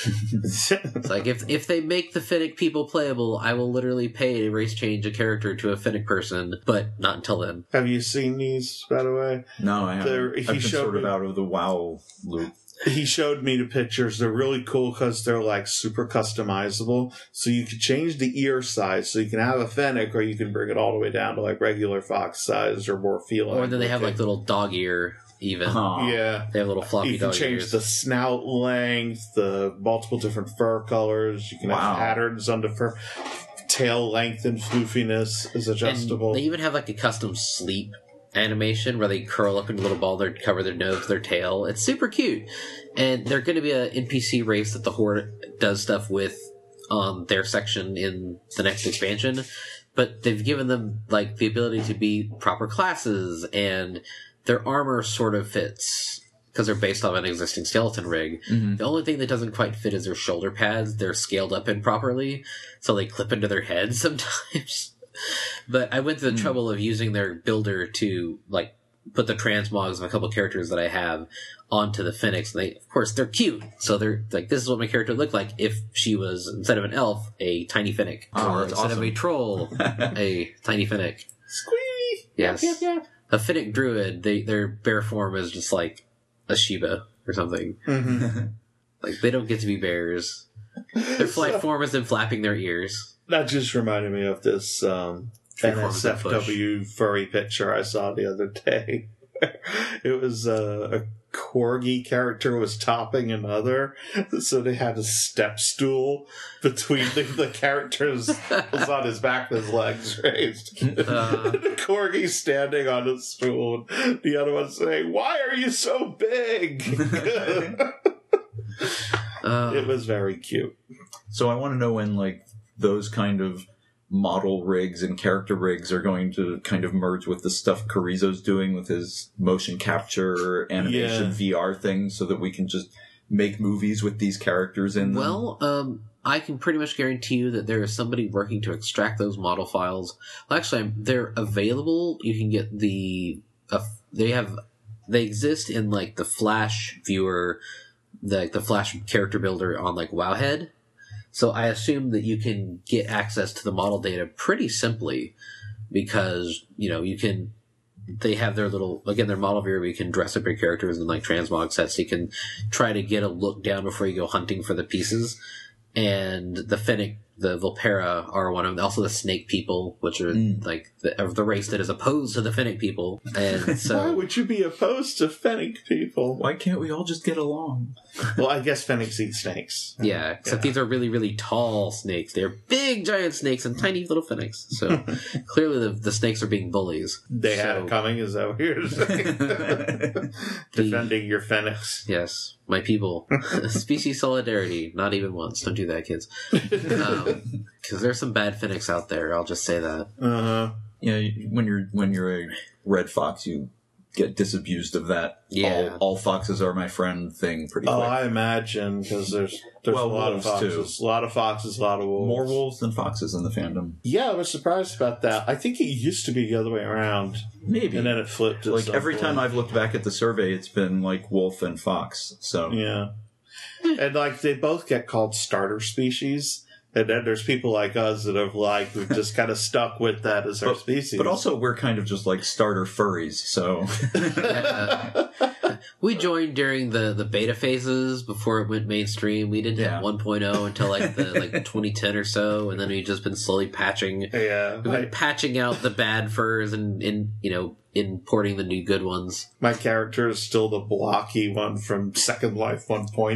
It's like, if they make the Finnick people playable, I will literally pay to race change a character to a Finnick person, but not until then. Have you seen these, by the way? No, I There- haven't. he I've been showed sort of me- out of the WoW loop. He showed me the pictures. They're really cool because they're like super customizable. So you can change the ear size. So you can have a Fennec, or you can bring it all the way down to like regular fox size or more feline. Or then they have like looking. little dog ear, even. Aw. Yeah. They have little floppy You can dog change ears. the snout length, the multiple different fur colors. You can Wow. have patterns on the fur. Tail length and floofiness is adjustable. And they even have like a custom sleep animation where they curl up into a little ball, they cover their nose with their tail. It's super cute. And they're going to be an NPC race that the Horde does stuff with on their section in the next expansion. But they've given them like the ability to be proper classes, and their armor sort of fits because they're based off an existing skeleton rig. Mhm. The only thing that doesn't quite fit is their shoulder pads. They're scaled up improperly, so they clip into their heads sometimes. But I went through the trouble of using their builder to like put the transmogs of a couple characters that I have onto the Phoenix. And they, of course, they're cute. So they're like, this is what my character would look like if she was, instead of an elf, a tiny Finnick. Oh, or that's instead of a awesome. troll, a tiny Finnick. Squee! Yes. Yep, yep, yep. A Finnick druid, their bear form is just like a Shiba or something. Mm-hmm. Like, they don't get to be bears. Their flight form is them flapping their ears. That just reminded me of this Tree forms of NSFW furry picture I saw the other day. It was a Corgi character was topping another, so they had a step stool between the characters was on his back with his legs raised. The Corgi standing on a stool, the other one saying, "Why are you so big?" It was very cute. So I want to know when, like, those kind of model rigs and character rigs are going to kind of merge with the stuff Carrizo's doing with his motion capture animation VR thing, so that we can just make movies with these characters in them. Well, I can pretty much guarantee you that there is somebody working to extract those model files. Well, actually, they're available. You can get they exist in, like, the Flash viewer, the Flash character builder on, like, Wowhead. So I assume that you can get access to the model data pretty simply, because, they have their their model viewer where you can dress up your characters in, like, transmog sets. So you can try to get a look down before you go hunting for the pieces. And the Fennec, the Volpera are one of them. Also the Snake people, which are like the race that is opposed to the Fennec people. And so, why would you be opposed to Fennec people? Why can't we all just get along? Well, I guess Fennecs eat snakes. Yeah, except these are really, really tall snakes. They're big, giant snakes and tiny little Fennecs. So clearly the snakes are being bullies. They had it coming, is that what you're saying? Defending your Fennecs. Yes. My people. Species solidarity. Not even once. Don't do that, kids. Because there's some bad Fennecs out there. I'll just say that. Uh-huh. Yeah, when you're a red fox, you get disabused of that. Yeah. All foxes are my friend thing pretty quick. Oh, I imagine, because there's a lot of foxes. Too. A lot of foxes, a lot of wolves. More wolves than foxes in the fandom. Yeah, I was surprised about that. I think it used to be the other way around. Maybe. And then it flipped. Like, every time I've looked back at the survey, it's been, like, wolf and fox. So yeah. And, like, they both get called starter species. And then there's people like us that have, like, we've just kind of stuck with that as our species. But also, we're kind of just, like, starter furries, so... We joined during the beta phases before it went mainstream. We didn't have 1.0 until, like, 2010 or so, and then we've just been slowly patching. Yeah. We've been patching out the bad furs and importing the new good ones. My character is still the blocky one from Second Life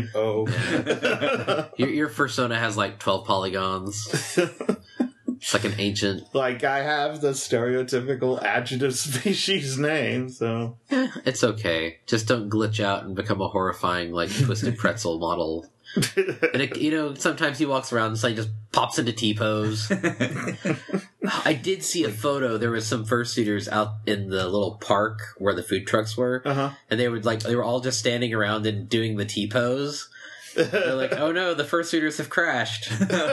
1.0. Your fursona has, like, 12 polygons. It's like an ancient... Like, I have the stereotypical adjective species name, so... It's okay. Just don't glitch out and become a horrifying, like, twisted pretzel model. And, sometimes he walks around and suddenly just pops into T-pose. I did see a photo. There was some fursuiters out in the little park where the food trucks were. Uh-huh. And they were all just standing around and doing the T-pose. They're like, oh no, the fursuiters have crashed.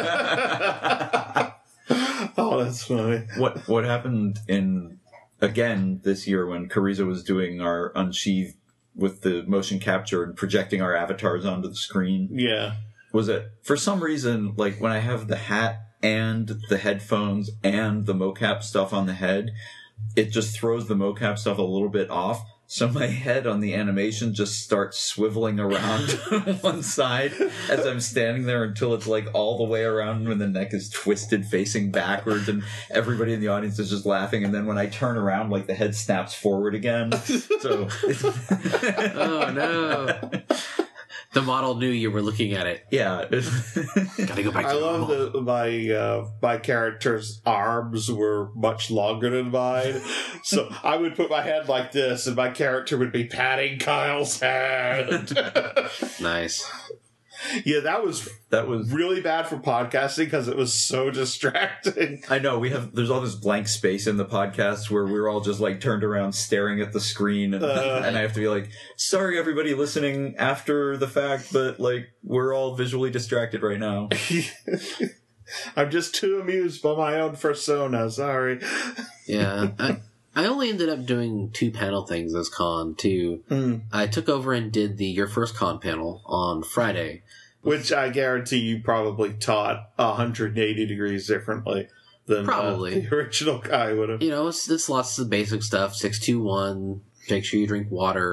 Oh, that's funny. What happened again this year when Carrizo was doing our Unsheathed with the motion capture and projecting our avatars onto the screen? Yeah. Was it, for some reason, like, when I have the hat and the headphones and the mocap stuff on the head, it just throws the mocap stuff a little bit off. So my head on the animation just starts swiveling around one side as I'm standing there until it's, like, all the way around when the neck is twisted facing backwards and everybody in the audience is just laughing. And then when I turn around, like, the head snaps forward again. So oh no. The model knew you were looking at it. Yeah. Gotta go back to I normal. love that my character's arms were much longer than mine. So I would put my head like this, and my character would be patting Kyle's hand. Nice. Yeah, that was really bad for podcasting because it was so distracting. I know, there's all this blank space in the podcast where we're all just, like, turned around staring at the screen and I have to be like, sorry everybody listening after the fact, but, like, we're all visually distracted right now. I'm just too amused by my own persona, sorry. Yeah. I only ended up doing 2 panel things this con, too. I took over and did Your First Con panel on Friday. Which I guarantee you probably taught 180 degrees differently than the original guy would have. It's lots of basic stuff. 621, make sure you drink water.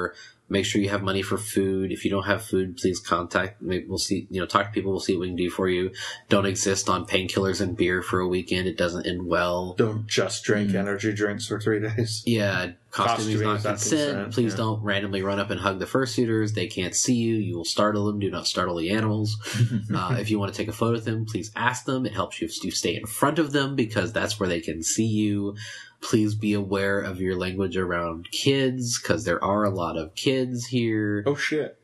Make sure you have money for food. If you don't have food, please contact. We'll see. Talk to people. We'll see what we can do for you. Don't exist on painkillers and beer for a weekend. It doesn't end well. Don't just drink energy drinks for 3 days. Yeah, costuming is not consent. Please don't randomly run up and hug the fursuiters. They can't see you. You will startle them. Do not startle the animals. If you want to take a photo with them, please ask them. It helps you to stay in front of them because that's where they can see you. Please be aware of your language around kids, because there are a lot of kids here. Oh, shit.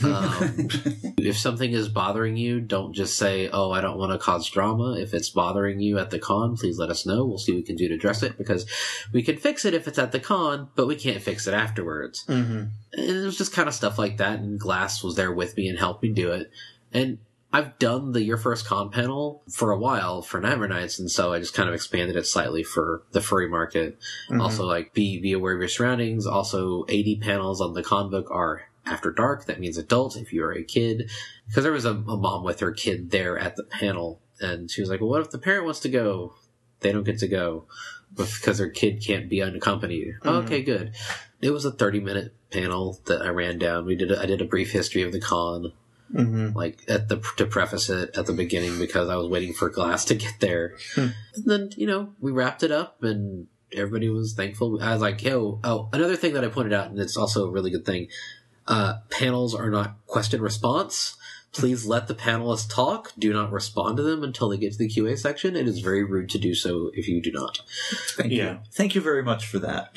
If something is bothering you, don't just say, oh, I don't want to cause drama. If it's bothering you at the con, please let us know. We'll see what we can do to address it, because we can fix it if it's at the con, but we can't fix it afterwards. Mm-hmm. And it was just kind of stuff like that, and Glass was there with me and helped me do it. And I've done the Your First Con panel for a while for Nightmare Nights, and so I just kind of expanded it slightly for the furry market. Mm-hmm. Also, be aware of your surroundings. Also, 80 panels on the con book are after dark. That means adult if you're a kid. Because there was a mom with her kid there at the panel, and she was like, well, what if the parent wants to go? They don't get to go because their kid can't be unaccompanied. Mm-hmm. Oh, okay, good. It was a 30-minute panel that I ran down. I did a brief history of the con. Mm-hmm. To preface it at the beginning, because I was waiting for Glass to get there. And then, we wrapped it up and everybody was thankful. I was like, another thing that I pointed out, and it's also a really good thing, panels are not question response. Please let the panelists talk. Do not respond to them until they get to the QA section. It is very rude to do so if you do not. Thank you. Thank you very much for that.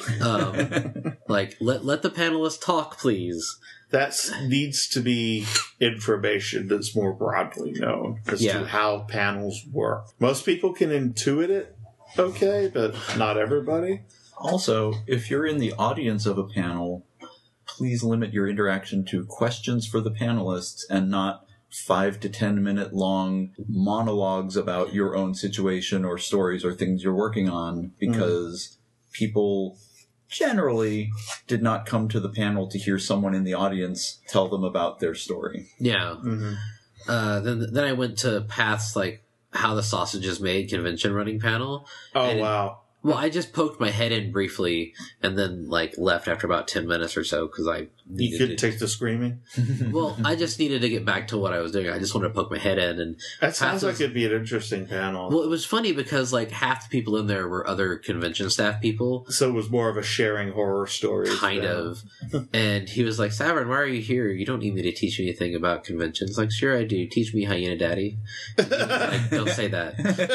Let the panelists talk, please. That needs to be information that's more broadly known as to how panels work. Most people can intuit it okay, but not everybody. Also, if you're in the audience of a panel, please limit your interaction to questions for the panelists and not 5 to 10 minute long monologues about your own situation or stories or things you're working on, because people generally did not come to the panel to hear someone in the audience tell them about their story. Yeah. Mm-hmm. Then I went to Path's how the sausage is made convention running panel. Oh, wow. Well, I just poked my head in briefly and then left after about 10 minutes or so because I needed You couldn't take the screaming? Well, I just needed to get back to what I was doing. I just wanted to poke my head in. And that sounds like it'd be an interesting panel. Well, it was funny because half the people in there were other convention staff people. So it was more of a sharing horror stories. Kind of. And he was like, Savern, why are you here? You don't need me to teach you anything about conventions. Sure I do. Teach me Hyena Daddy. Don't say that.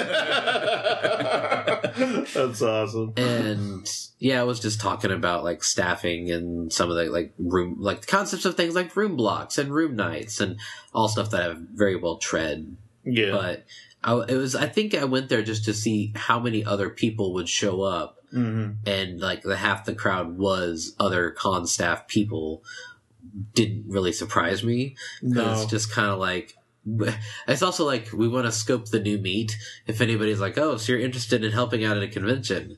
That's awesome. And I was just talking about staffing and some of the room, the concepts of things like room blocks and room nights and all stuff that I've very well tread. Yeah. But I think I went there just to see how many other people would show up. Mm-hmm. And the half the crowd was other con staff people. Didn't really surprise me. No. It's just kind of it's also we want to scope the new meat. If anybody's oh, so you're interested in helping out at a convention.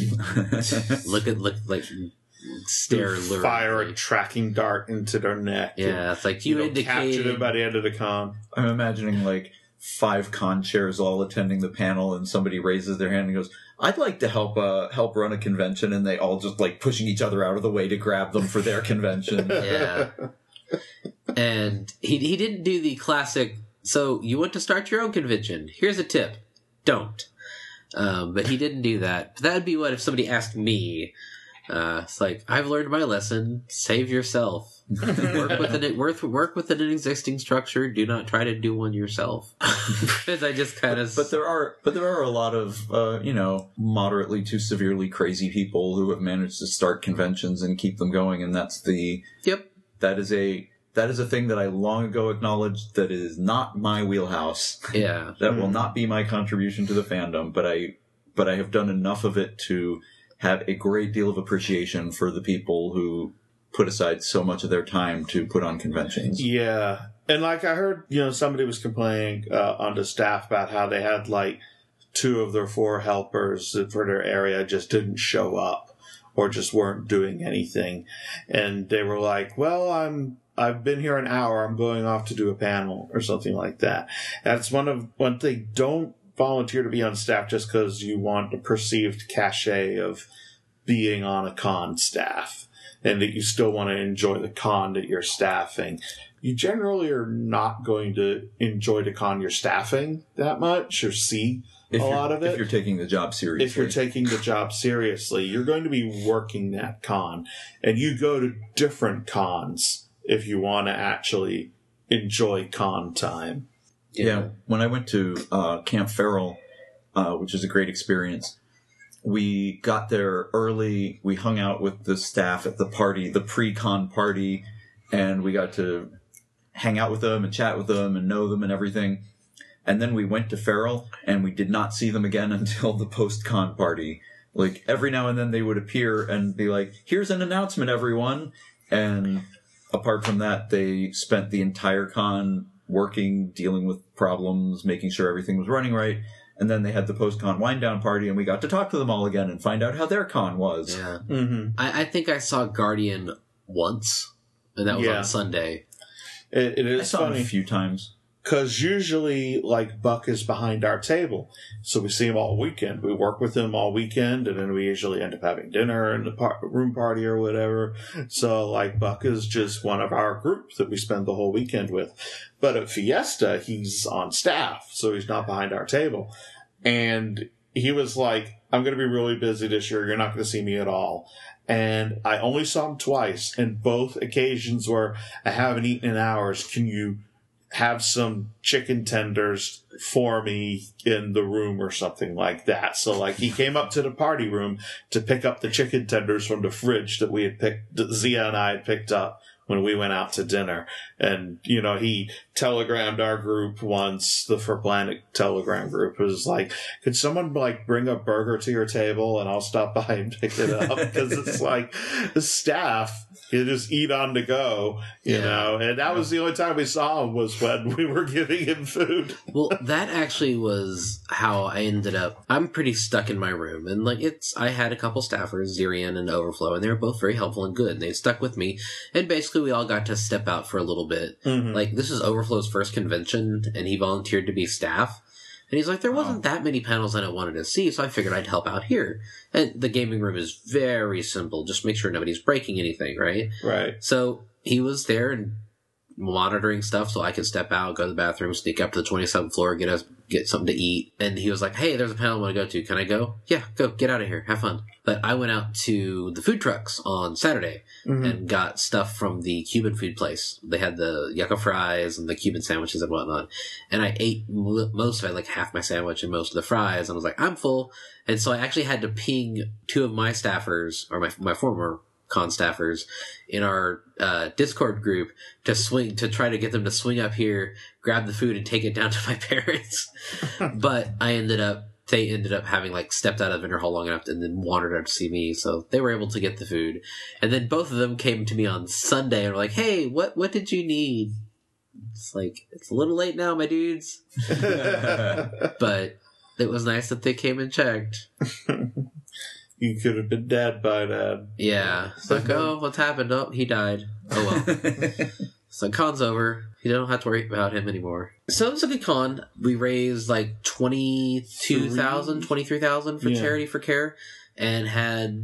Stare luridly. Fire a tracking dart into their neck. Yeah, it's you indicated. Capture them by the end of the con. I'm imagining 5 con chairs all attending the panel, and somebody raises their hand and goes, I'd like to help run a convention, and they all just pushing each other out of the way to grab them for their convention. Yeah. And he didn't do the classic, so you want to start your own convention. Here's a tip. Don't. But he didn't do that. But that would be what if somebody asked me. It's I've learned my lesson. Save yourself. Work within an existing structure. Do not try to do one yourself. Because I just kind of. But there are a lot of moderately to severely crazy people who have managed to start conventions and keep them going, and that's the. Yep. That is a thing that I long ago acknowledged that is not my wheelhouse. Yeah. That will not be my contribution to the fandom, but I have done enough of it to have a great deal of appreciation for the people who put aside so much of their time to put on conventions. Yeah. And I heard, somebody was complaining on the staff about how they had 2 of their 4 helpers for their area just didn't show up or just weren't doing anything. And they were well, I've been here an hour. I'm going off to do a panel or something like that. That's one thing. Don't volunteer to be on staff just because you want the perceived cachet of being on a con staff and that you still want to enjoy the con that you're staffing, you generally are not going to enjoy the con you're staffing that much or see a lot of it. If you're taking the job seriously. If you're taking the job seriously, you're going to be working that con. And you go to different cons if you want to actually enjoy con time. Yeah. When I went to Camp Farrell, which was a great experience, we got there early. We hung out with the staff at the party, the pre-con party, and we got to hang out with them and chat with them and know them and everything. And then we went to Farrell, and we did not see them again until the post-con party. Like, every now and then they would appear and be like, here's an announcement, everyone. And apart from that, they spent the entire con working, dealing with problems, making sure everything was running right. And then they had the post-con wind-down party, and we got to talk to them all again and find out how their con was. Yeah. Mm-hmm. I think I saw Guardian once, and that was on Sunday. It is I saw funny him a few times. because usually, like, Buck is behind our table, so we see him all weekend. We work with him all weekend, and then we usually end up having dinner in the room party or whatever. So, like, Buck is just one of our group that we spend the whole weekend with. But at Fiesta, he's on staff, so he's not behind our table. And he was like, I'm going to be really busy this year. You're not going to see me at all. And I only saw him twice, and both occasions were, I haven't eaten in hours. Can you have some chicken tenders for me in the room or something like that? So, like, he came up to the party room to pick up the chicken tenders from the fridge that we had picked, that Zia and I had picked up when we went out to dinner. And, you know, he telegrammed our group once, the For Planet Telegram group. It was like, could someone, like, bring a burger to your table and I'll stop by and pick it up? Because it's like, the staff can just eat on the go, you know? And that was the only time we saw him, was when we were giving him food. Well, that actually was how I ended up. I'm pretty stuck in my room, and like I had a couple staffers, Zirian and Overflow, and they were both very helpful and good. And they stuck with me, and basically we all got to step out for a little bit. Mm-hmm. Like, this is Overflow's first convention, and he volunteered to be staff. And he's like, there wasn't that many panels that I wanted to see, so I figured I'd help out here. And the gaming room is very simple. Just make sure nobody's breaking anything, right? Right. So he was there and monitoring stuff so I could step out, go to the bathroom, sneak up to the 27th floor, get something to eat. And he was like, hey, there's a panel I want to go to. Can I go? Yeah, go. Get out of here. Have fun. But I went out to the food trucks on Saturday and got stuff from the Cuban food place. They had the yucca fries and the Cuban sandwiches and whatnot. And I ate most of it, like half my sandwich and most of the fries. And I was like, I'm full. And so I actually had to ping two of my staffers, or my former con staffers, in our Discord group to try to get them to swing up here, grab the food, and take it down to my parents. But they ended up having, like, stepped out of the vendor hall long enough and then wandered out to see me, so they were able to get the food. And then both of them came to me on Sunday and were like, hey, what did you need? It's like, it's a little late now, my dudes. But it was nice that they came and checked. You could have been dead by then. Yeah. It's like, oh, what's happened? Oh, he died. Oh, well. So con's over. You don't have to worry about him anymore. So it was a good con. We raised like $23,000 for charity for care, and had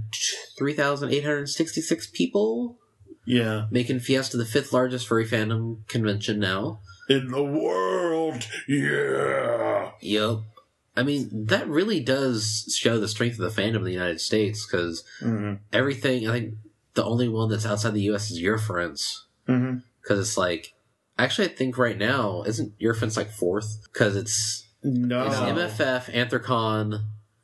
3,866 people. Yeah. Making Fiesta the 5th largest furry fandom convention now. In the world. Yeah. Yup. I mean, that really does show the strength of the fandom in the United States, because everything, I think the only one that's outside the U.S. is Eurofence. Mm-hmm. Because it's like, actually, I think right now, isn't Eurofence like 4th? Because it's MFF, Anthrocon,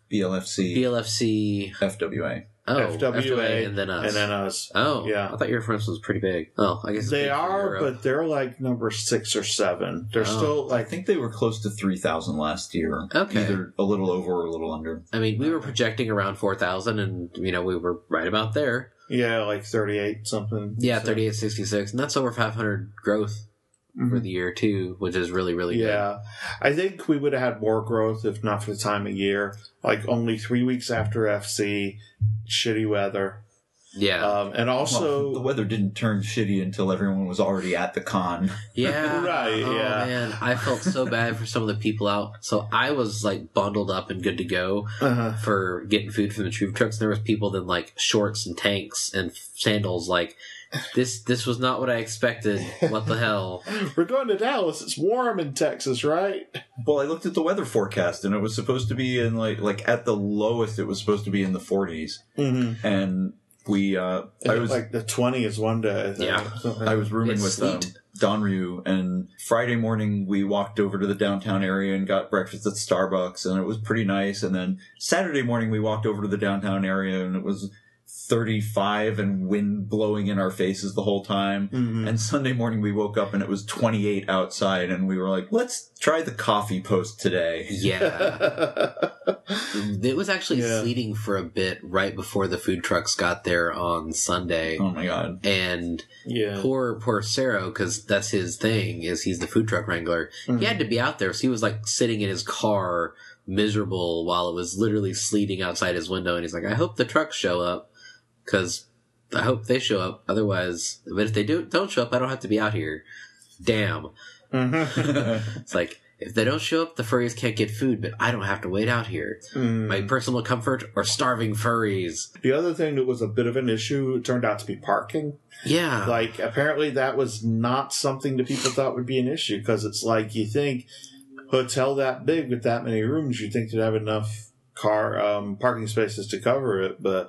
BLFC, FWA. Oh, FWA, and then us. And then us. Oh, yeah. I thought Eurofence was pretty big. Oh, I guess they are, but they're like number 6 or 7. They're still I like, think they were close to 3,000 last year. Okay. Either a little over or a little under. I mean, we were projecting around 4,000, and, you know, we were right about there. yeah, like 38 something. Yeah, so. 3866, and that's over 500 growth for the year, too, which is really, really good. Yeah. I think we would have had more growth if not for the time of year. Like, only 3 weeks after FC, shitty weather. Yeah. And also, Well, the weather didn't turn shitty until everyone was already at the con. Yeah. Right, Oh, yeah. man. I felt so bad for some of the people out. So I was, like, bundled up and good to go for getting food from the food trucks. There was people in, like, shorts and tanks and sandals, like, this was not what I expected. What the hell? we're going to Dallas. It's warm in Texas, right? Well, I looked at the weather forecast, and it was supposed to be in, like at the lowest, it was supposed to be in the 40s. Mm-hmm. And we, I was like the 20s one day. I think. Yeah. I was rooming It's with sleet. Don Ryu, and Friday morning we walked over to the downtown area and got breakfast at Starbucks, and it was pretty nice. And then Saturday morning we walked over to the downtown area, and it was 35 and wind blowing in our faces the whole time. Mm-hmm. And Sunday morning we woke up and it was 28 outside, and we were like, let's try the coffee post today. Yeah. It was actually Yeah. sleeting for a bit right before the food trucks got there on Sunday. Oh my god. And Yeah. poor Cero, because that's his thing, is he's the food truck wrangler. He had to be out there, so he was like sitting in his car miserable while it was literally sleeting outside his window, and he's like, I hope the trucks show up, because I hope they show up, otherwise, but if they don't show up, I don't have to be out here. Damn. It's like, if they don't show up, the furries can't get food, but I don't have to wait out here. My personal comfort or starving furries. The other thing that was a bit of an issue turned out to be parking. Yeah. Like, apparently that was not something that people thought would be an issue, because it's like, you think, hotel that big with that many rooms, you think they'd have enough parking spaces to cover it, but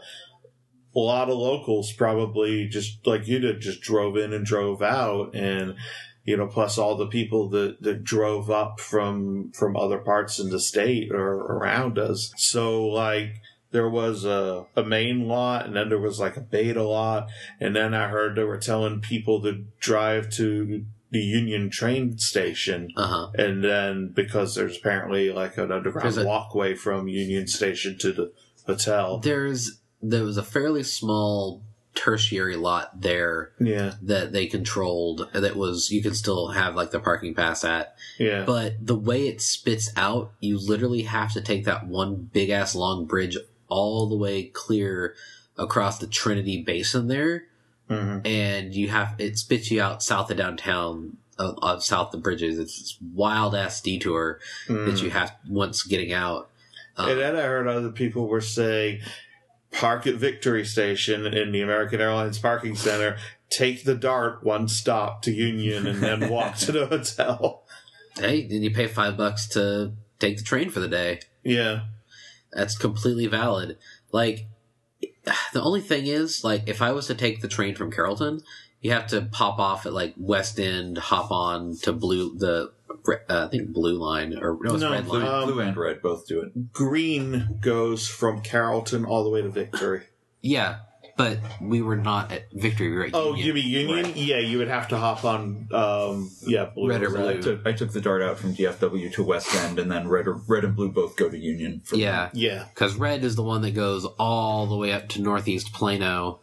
a lot of locals probably just like you did, just drove in and drove out, and plus all the people that drove up from other parts of the state or around us. So like there was a main lot, and then there was like a beta lot, and then I heard they were telling people to drive to the Union train station, and then because there's apparently like an underground walkway from Union Station to the hotel. There was a fairly small tertiary lot there that they controlled that was, you can still have like the parking pass at. Yeah. But the way it spits out, you literally have to take that one big ass long bridge all the way clear across the Trinity Basin there. Mm-hmm. And it spits you out south of downtown, south of Bridges. It's this wild ass detour that you have once getting out. And then I heard other people were saying, park at Victory Station in the American Airlines parking center, take the DART one stop to Union, and then walk to the hotel. Hey, then you pay $5 to take the train for the day. Yeah. That's completely valid. Like, the only thing is, like, if I was to take the train from Carrollton, you have to pop off at, like, West End, hop on to I think Blue Line, or no, it's Red Line. Blue and Red both do it. Green goes from Carrollton all the way to Victory. Yeah, but we were not at Victory, we were at Union. Oh, you mean Union? Right. Yeah, you would have to hop on, Blue. Red or Blue. I took the DART out from DFW to West End, and then Red and Blue both go to Union. Yeah. Yeah. Because Red is the one that goes all the way up to Northeast Plano,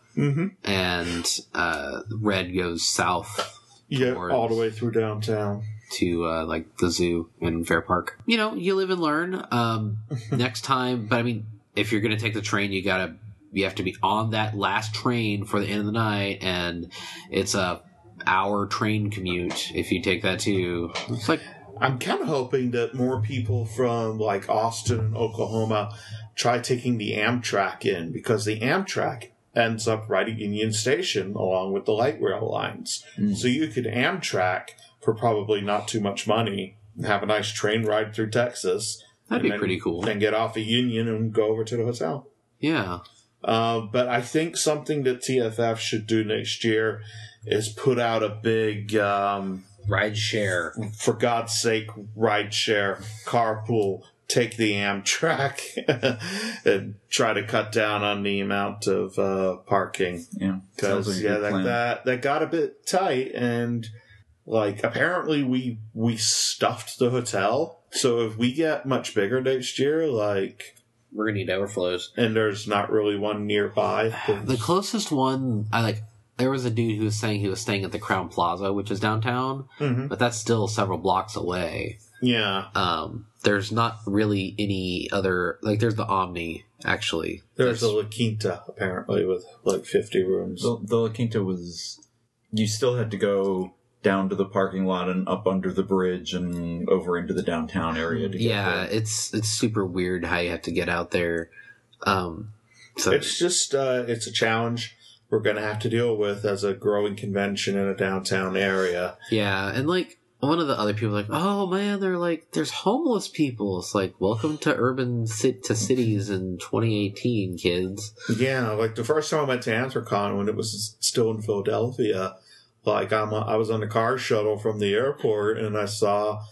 and Red goes south. Yeah, all the way through downtown. To, like, the zoo and Fair Park. You live and learn. Next time, but I mean, if you're going to take the train, you have to be on that last train for the end of the night, and it's a hour train commute if you take that too. It's like, I'm kind of hoping that more people from, like, Austin and Oklahoma try taking the Amtrak in, because the Amtrak ends up right at Union Station along with the light rail lines. So you could Amtrak for probably not too much money, and have a nice train ride through Texas. That'd be pretty cool. Then get off at Union and go over to the hotel. Yeah. But I think something that TFF should do next year is put out a big ride share. For God's sake, ride share, carpool, take the Amtrak, and try to cut down on the amount of parking. Yeah. Because, that got a bit tight, and like, apparently we stuffed the hotel. So if we get much bigger next year, like, we're gonna need overflows. And there's not really one nearby. The closest one, there was a dude who was saying he was staying at the Crown Plaza, which is downtown, but that's still several blocks away. Yeah. There's not really any other, like, there's the Omni, actually. There's a La Quinta, apparently, with like 50 rooms. The La Quinta was, you still had to go down to the parking lot and up under the bridge and over into the downtown area to get there. It's super weird how you have to get out there. So It's just, it's a challenge we're going to have to deal with as a growing convention in a downtown area. yeah, and like, one of the other people like, oh man, they're like, there's homeless people. It's like, welcome to cities in 2018, kids. Yeah, like the first time I went to Anthrocon when it was still in Philadelphia, like I was on the car shuttle from the airport and I saw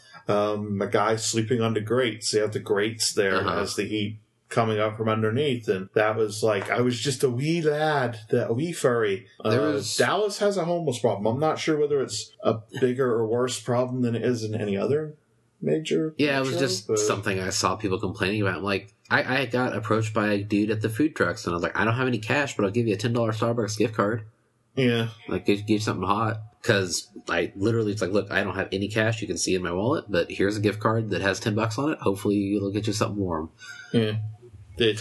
a guy sleeping on the grates. They have the grates there as the heat coming up from underneath, and that was like, I was just a wee lad, a wee furry. Dallas has a homeless problem. I'm not sure whether it's a bigger or worse problem than it is in any other major. Yeah, it was just something I saw people complaining about. Like, I got approached by a dude at the food trucks, and I was like, I don't have any cash, but I'll give you a $10 Starbucks gift card. Yeah. Like, give you something hot. Because I literally, it's like, look, I don't have any cash you can see in my wallet, but here's a gift card that has $10 on it. Hopefully it'll get you something warm. Yeah. Did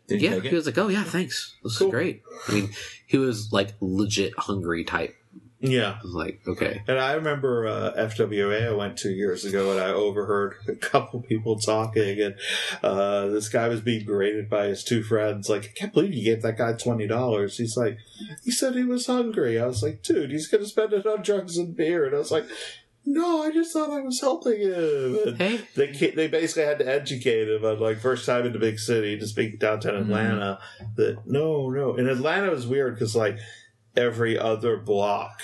he was like, oh yeah, thanks. This is great. I mean, he was like legit hungry type. Yeah. I was like, okay. And I remember FWA I went 2 years ago, and I overheard a couple people talking, and this guy was being berated by his two friends. Like, I can't believe you gave that guy $20. He's like, he said he was hungry. I was like, dude, he's going to spend it on drugs and beer. And I was like, no, I just thought I was helping him. And they basically had to educate him on, like, first time in the big city, to speak downtown Atlanta, that no. And Atlanta was weird because, like, every other block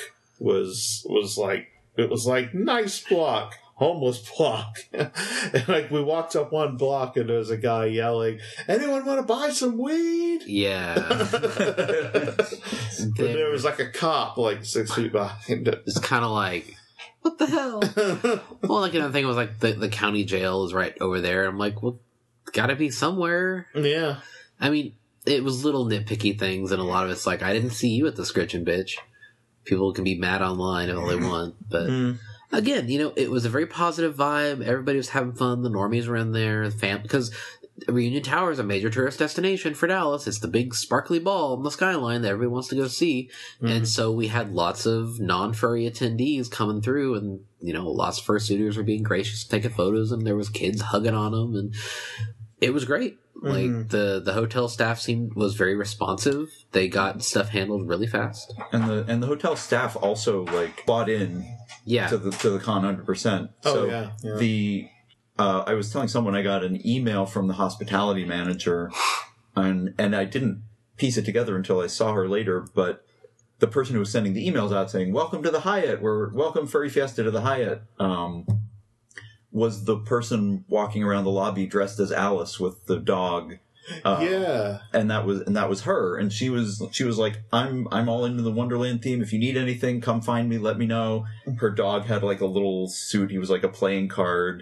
was like, it was like, nice block, homeless block. And, like, we walked up one block and there was a guy yelling, anyone want to buy some weed? Yeah. And there was like a cop like 6 feet behind it. It's kind of like, what the hell? Well, like, another thing was like the county jail is right over there. I'm like, well, gotta be somewhere. Yeah. I mean, it was little nitpicky things, and a lot of it's like, I didn't see you at the Scritchin' Bitch. People can be mad online if all they want, but again, you know, it was a very positive vibe. Everybody was having fun. The normies were in there, because Reunion Tower is a major tourist destination for Dallas. It's the big sparkly ball on the skyline that everybody wants to go see. And so we had lots of non-furry attendees coming through, and, you know, lots of fursuiters were being gracious, taking photos, and there was kids hugging on them, and it was great. Like, the hotel staff was very responsive. They got stuff handled really fast. And the hotel staff also, like, bought in to the con 100%. So I was telling someone I got an email from the hospitality manager, and I didn't piece it together until I saw her later, but the person who was sending the emails out saying, welcome to the Hyatt, welcome Furry Fiesta to the Hyatt, was the person walking around the lobby dressed as Alice with the dog. And that was her. And she was like, I'm all into the Wonderland theme. If you need anything, come find me, let me know. Her dog had like a little suit. He was like a playing card.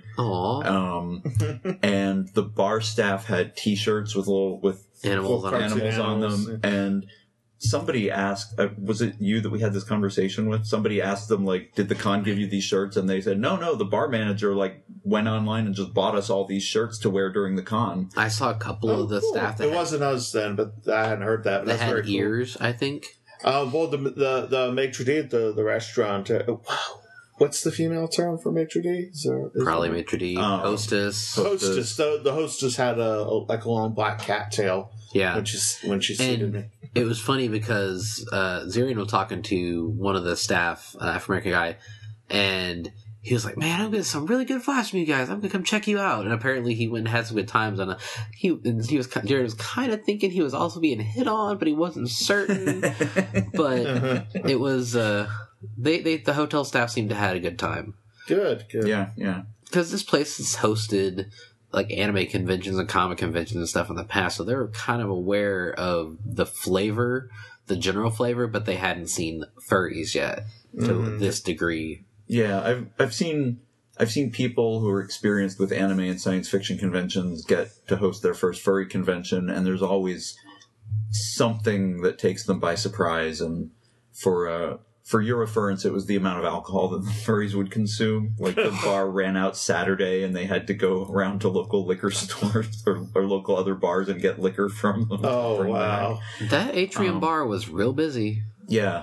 Aww. And the bar staff had t-shirts with animals on them. And somebody asked, was it you that we had this conversation with? Somebody asked them, like, did the con give you these shirts? And they said, no, the bar manager, like, went online and just bought us all these shirts to wear during the con. I saw a couple of the staff that wasn't us then, but I hadn't heard that. That had ears, cool. I think. Well, the maitre d' at the restaurant, what's the female term for maitre d'? Probably maitre d'. Hostess. Hostess. The hostess had a long black cat tail. Yeah. When she seated me. It was funny because Zirian was talking to one of the staff, Afro-American guy, and he was like, man, I'm getting some really good flash from you guys. I'm going to come check you out. And apparently he went and had some good times. Jared was kind of thinking he was also being hit on, but he wasn't certain. But it was, the hotel staff seemed to have had a good time. Good. Yeah. Because this place has hosted like anime conventions and comic conventions and stuff in the past, so they were kind of aware of the flavor, the general flavor, but they hadn't seen furries yet to this degree. Yeah, I've seen people who are experienced with anime and science fiction conventions get to host their first furry convention, and there's always something that takes them by surprise. And for for Eurofurence, it was the amount of alcohol that the furries would consume. Like, the bar ran out Saturday, and they had to go around to local liquor stores or local other bars and get liquor from them. Oh, wow. That Atrium bar was real busy. Yeah.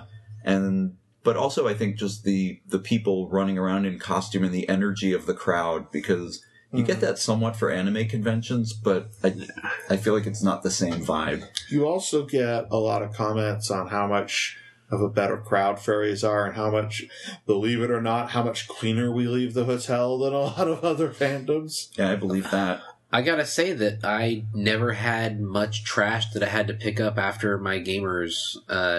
But also, I think just the people running around in costume and the energy of the crowd, because you get that somewhat for anime conventions, but I feel like it's not the same vibe. You also get a lot of comments on how much of a better crowd furries are, and how much, believe it or not, how much cleaner we leave the hotel than a lot of other fandoms. Yeah, I believe that. I gotta say that I never had much trash that I had to pick up after my gamers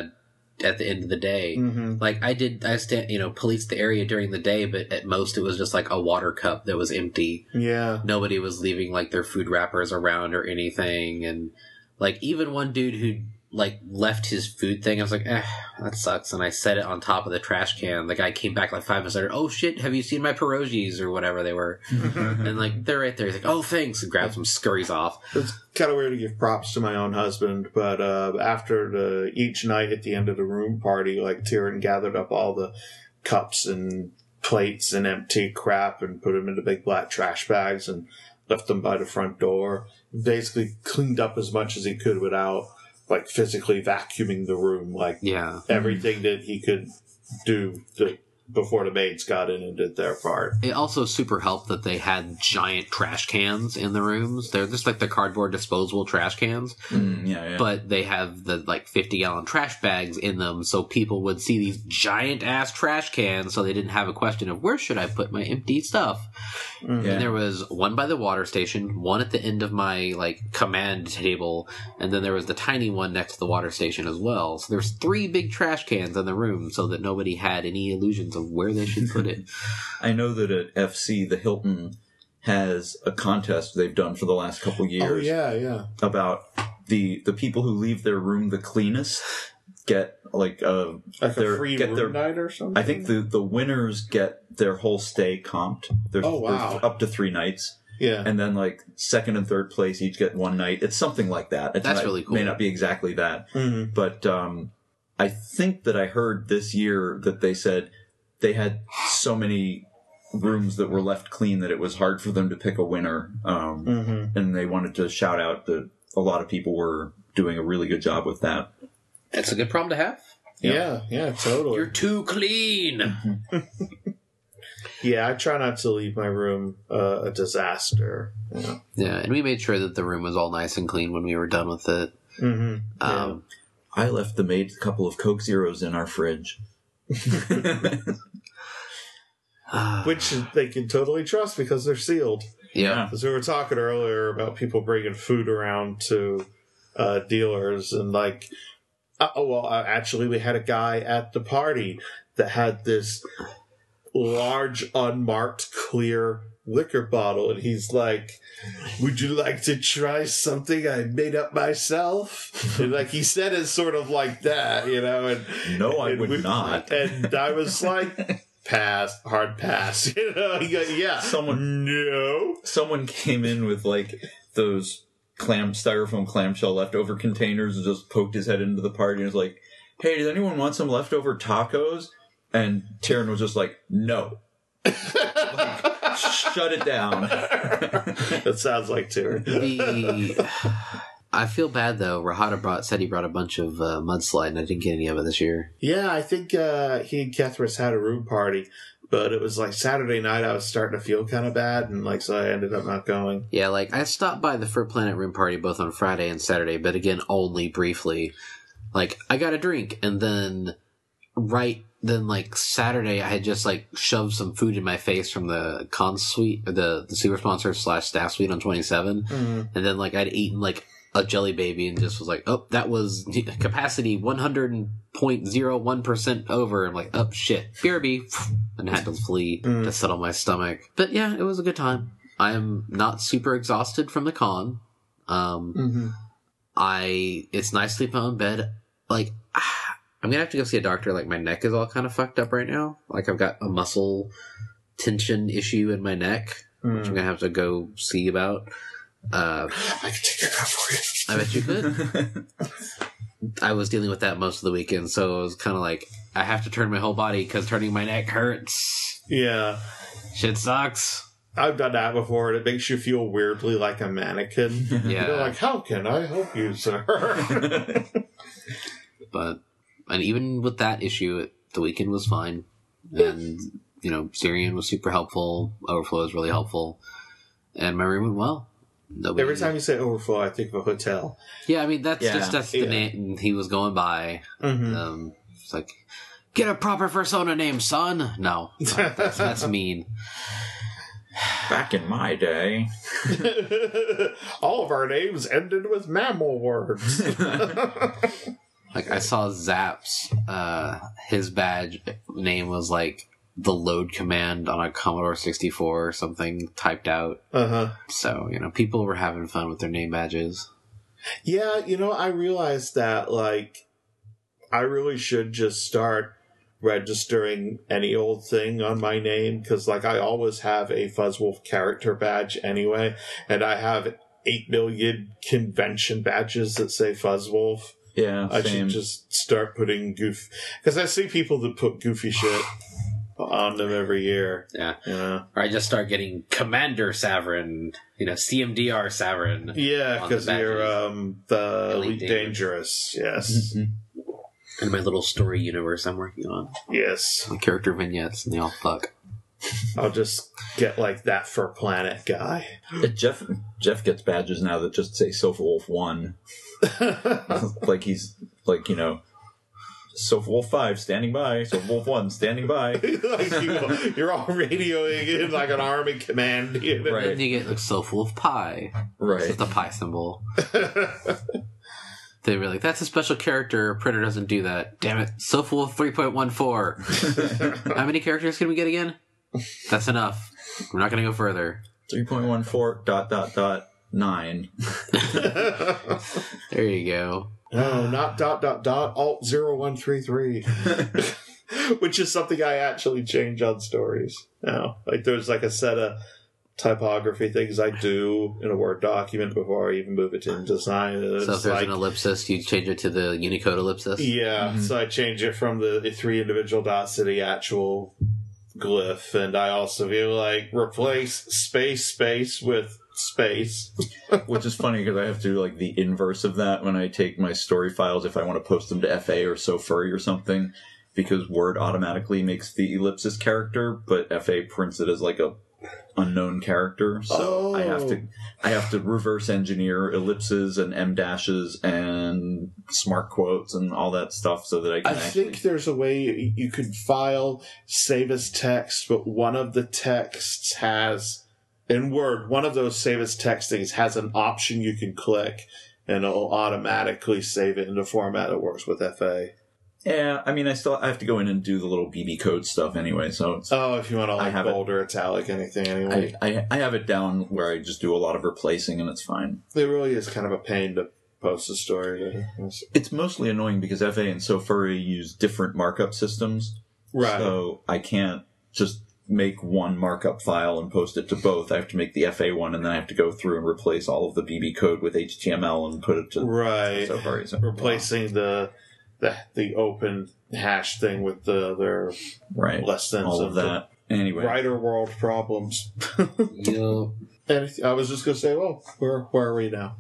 at the end of the day. Mm-hmm. Like, I policed the area during the day, but at most it was just like a water cup that was empty. Yeah. Nobody was leaving like their food wrappers around or anything, and like even one dude who like left his food thing, I was like, that sucks, and I set it on top of the trash can. The guy came back like 5 minutes later, oh shit, have you seen my pierogies or whatever they were? And like, they're right there. He's like, oh thanks, and grabs them, scurries off. It's kind of weird to give props to my own husband, but after each night at the end of the room party, like, Tyrion gathered up all the cups and plates and empty crap and put them into big black trash bags and left them by the front door. Basically cleaned up as much as he could without, like, physically vacuuming the room. Like, Yeah. everything that he could do before the maids got in and did their part. It also super helped that they had giant trash cans in the rooms. They're just like the cardboard disposable trash cans. Yeah. But they have the like 50-gallon trash bags in them, so people would see these giant ass trash cans, so they didn't have a question of where should I put my empty stuff. Yeah. And there was one by the water station, one at the end of my like command table, and then there was the tiny one next to the water station as well. So there's 3 big trash cans in the room, so that nobody had any illusions of where they should put it. I know that at FC, the Hilton has a contest they've done for the last couple years. Oh, yeah. About the people who leave their room the cleanest get like a free room night or something? I think the winners get their whole stay comped. There's up to 3 nights. Yeah. And then like second and third place each get 1 night. It's something like that. That's really cool. May not be exactly that. Mm-hmm. But I think that I heard this year that they said they had so many rooms that were left clean that it was hard for them to pick a winner. And they wanted to shout out that a lot of people were doing a really good job with that. It's a good problem to have. Yeah, totally. You're too clean. Yeah, I try not to leave my room a disaster. Yeah, and we made sure that the room was all nice and clean when we were done with it. Mm-hmm. I left the maid a couple of Coke Zeros in our fridge. Which they can totally trust because they're sealed. Yeah. Because we were talking earlier about people bringing food around to dealers, and like, actually we had a guy at the party that had this large unmarked clear liquor bottle, and he's like, would you like to try something I made up myself? And like, he said it sort of like that, you know, and no, I would not. And I was like, hard pass, you know. He goes, yeah, someone came in with like those styrofoam clamshell leftover containers and just poked his head into the party and was like, hey, does anyone want some leftover tacos? And Taryn was just like, no. Like, shut it down. That sounds like Taryn. I feel bad though. Rahada said he brought a bunch of mudslide, and I didn't get any of it this year. Yeah, I think he and Kethris had a room party, but it was like Saturday night. I was starting to feel kind of bad, and like, so I ended up not going. Yeah, like I stopped by the Fur Planet room party both on Friday and Saturday, but again, only briefly. Like, I got a drink, and then like Saturday, I had just like shoved some food in my face from the con suite, the super sponsor / staff suite on 27, and then like I'd eaten like a Jelly Baby and just was like, oh, that was capacity 100.01% over. I'm like, oh shit, BRB, and had to flee to settle my stomach. But yeah, it was a good time. I am not super exhausted from the con. It's nice sleeping on bed. Like, I'm gonna have to go see a doctor. Like, my neck is all kind of fucked up right now. Like, I've got a muscle tension issue in my neck, which I'm gonna have to go see about. I can take care of that for you. I bet you could. I was dealing with that most of the weekend, so it was kind of like, I have to turn my whole body because turning my neck hurts. Yeah. Shit sucks. I've done that before, and it makes you feel weirdly like a mannequin. Yeah. You're like, how can I help you, sir? But, and even with that issue, the weekend was fine. And, you know, Syrian was super helpful. Overflow was really helpful. And my room went well. Every time you say overflow, I think of a hotel. Yeah, I mean, that's the Yeah. name he was going by. Mm-hmm. It's like, get a proper persona name, son. No, that's mean. Back in my day. All of our names ended with mammal words. Like, I saw Zaps, his badge name was like the load command on a Commodore 64 or something typed out. Uh-huh. So, you know, people were having fun with their name badges. Yeah, you know, I realized that, like, I really should just start registering any old thing on my name, because, like, I always have a Fuzzwolf character badge anyway, and I have 8 million convention badges that say Fuzzwolf. Yeah, I same. should just start putting because I see people that put goofy shit on them every year. Yeah. You know? Or I just start getting Commander Savrin, you know, CMDR Savrin. Yeah, on because the you're the Elite Elite Dangerous. Yes. In my little story universe I'm working on. Yes. The character vignettes, and they all fuck. I'll just get like that for Planet guy. Jeff gets badges now that just say Sofa Wolf 1. Like he's, like, you know, Sofa Wolf 5 standing by, Sofa Wolf 1 standing by. Like you're all radioing in like an army command. You know? Right. And you get like so full of pie. Right. It's the pie symbol. They were like, that's a special character. Printer doesn't do that. Damn it. So full of 3.14. How many characters can we get again? That's enough. We're not going to go further. 3.14.9. There you go. No, not ... alt 0133. Which is something I actually change on stories now. Like there's like a set of typography things I do in a Word document before I even move it to InDesign. And So if it's there's like, an ellipsis, you change it to the Unicode ellipsis? yeah, so I change it from the 3 individual dots to the actual glyph, and I also feel like replace space with space. Which is funny because I have to do like the inverse of that when I take my story files if I want to post them to FA or SoFurry or something, because Word automatically makes the ellipsis character, but FA prints it as like a unknown character. So I have to reverse engineer ellipses and M dashes and smart quotes and all that stuff so that I can think there's a way you could file save as text, but one of the texts has in Word, one of those save as text things has an option you can click, and it'll automatically save it in the format that works with FA. Yeah, I mean, I have to go in and do the little BB code stuff anyway, so it's, if you want to like have bold or italic anything anyway. I have it down where I just do a lot of replacing and it's fine. It really is kind of a pain to post a story. It's mostly annoying because FA and SoFurry use different markup systems. Right. So I can't just make one markup file and post it to both. I have to make the FA one, and then I have to go through and replace all of the BB code with HTML and put it to SoFurry. So, Replacing the open hash thing with their right, less than all of that. Anyway, writer world problems. Yep. And I was just going to say, well, where are we now?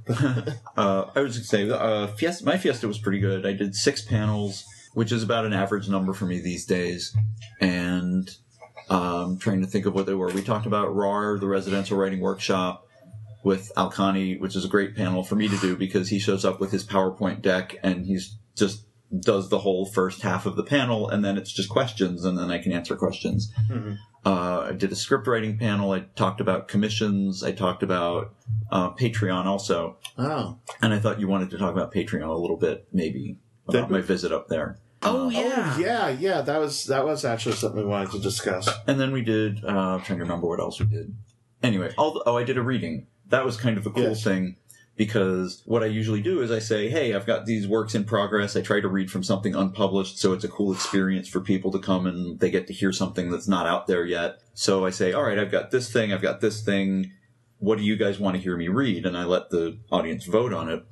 I was going to say, my Fiesta was pretty good. I did 6 panels, which is about an average number for me these days. And trying to think of what they were. We talked about RAR, the Residential Writing Workshop, with Alkani, which is a great panel for me to do because he shows up with his PowerPoint deck and he's just does the whole first half of the panel, and then it's just questions, and then I can answer questions. Mm-hmm. I did a script writing panel. I talked about commissions. I talked about Patreon also. Oh. And I thought you wanted to talk about Patreon a little bit, maybe, about my visit up there. Oh, yeah. Yeah. That was actually something we wanted to discuss. And then we did, I'm trying to remember what else we did. Anyway, I did a reading. That was kind of a cool thing. Because what I usually do is I say, hey, I've got these works in progress. I try to read from something unpublished, so it's a cool experience for people to come and they get to hear something that's not out there yet. So I say, all right, I've got this thing. What do you guys want to hear me read? And I let the audience vote on it.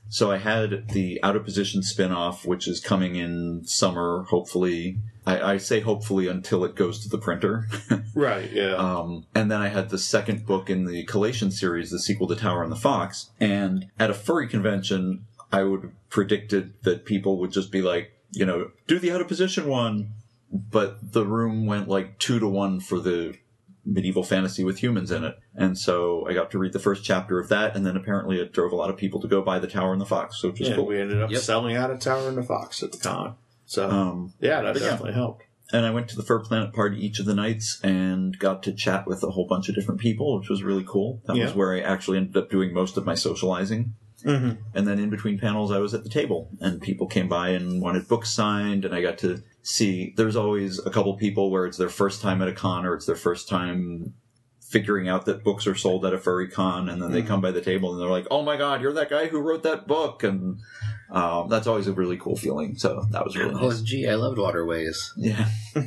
So I had the Out of Position spin-off, which is coming in summer, hopefully. I say hopefully until it goes to the printer. Right, yeah. And then I had the second book in the Collation series, the sequel to Tower and the Fox. And at a furry convention, I would have predicted that people would just be like, you know, do the Out of Position one. But the room went like 2-1 for the medieval fantasy with humans in it. And so I got to read the first chapter of that, and then apparently it drove a lot of people to go buy the Tower and the Fox, which was cool. We ended up selling out of Tower and the Fox at the con. So, that definitely helped. And I went to the Fur Planet party each of the nights and got to chat with a whole bunch of different people, which was really cool. That was where I actually ended up doing most of my socializing. Mm-hmm. And then in between panels, I was at the table, and people came by and wanted books signed, and I got to see, there's always a couple people where it's their first time at a con, or it's their first time figuring out that books are sold at a furry con, and then they come by the table and they're like, oh my god, you're that guy who wrote that book, and that's always a really cool feeling. So that was really nice. OMG, I loved Waterways. Yeah.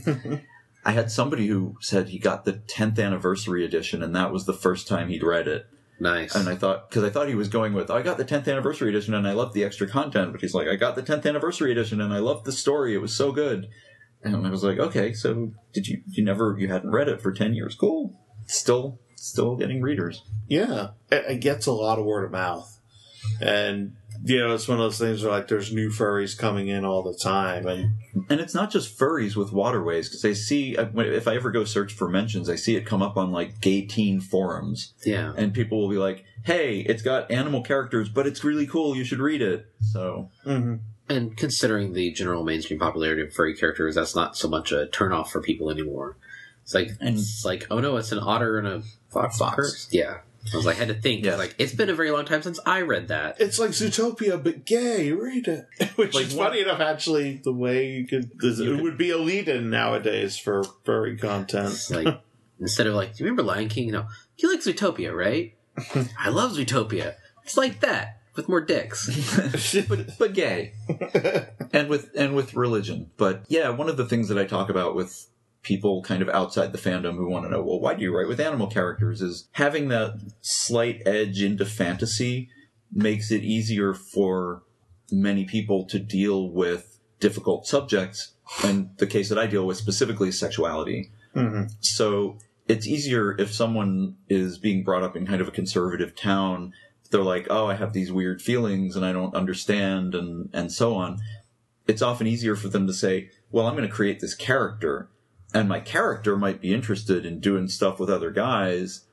I had somebody who said he got the 10th anniversary edition, and that was the first time he'd read it. Nice. And I thought he was going with, I got the 10th anniversary edition and I loved the extra content, but he's like, I got the 10th anniversary edition and I loved the story. It was so good. And I was like, okay, so you hadn't read it for 10 years. Cool. Still getting readers. Yeah. It gets a lot of word of mouth. And, you know, it's one of those things where, like, there's new furries coming in all the time. And it's not just furries with Waterways, because I see, if I ever go search for mentions, I see it come up on, like, gay teen forums. Yeah. And people will be like, hey, it's got animal characters, but it's really cool, you should read it. So. Mm-hmm. And considering the general mainstream popularity of furry characters, that's not so much a turnoff for people anymore. It's like, oh no, it's an otter and a fox. Yeah. I was like, I had to think. Yeah. Like, it's been a very long time since I read that. It's like Zootopia, but gay. Read it. Which is funny enough, actually, the way it would be a lead-in nowadays for furry content. It's like, instead of like, do you remember Lion King? You know, you like Zootopia, right? I love Zootopia. It's like that, with more dicks. but gay. and with religion. But yeah, one of the things that I talk about with people kind of outside the fandom who want to know, well, why do you write with animal characters, is having that slight edge into fantasy makes it easier for many people to deal with difficult subjects. And the case that I deal with specifically is sexuality. Mm-hmm. So it's easier if someone is being brought up in kind of a conservative town. They're like, oh, I have these weird feelings and I don't understand, and so on. It's often easier for them to say, well, I'm going to create this character, and my character might be interested in doing stuff with other guys,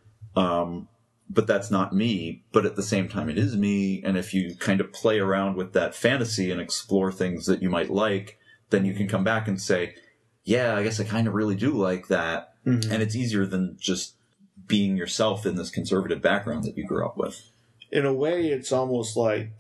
but that's not me. But at the same time, it is me. And if you kind of play around with that fantasy and explore things that you might like, then you can come back and say, yeah, I guess I kind of really do like that. Mm-hmm. And it's easier than just being yourself in this conservative background that you grew up with. In a way, it's almost like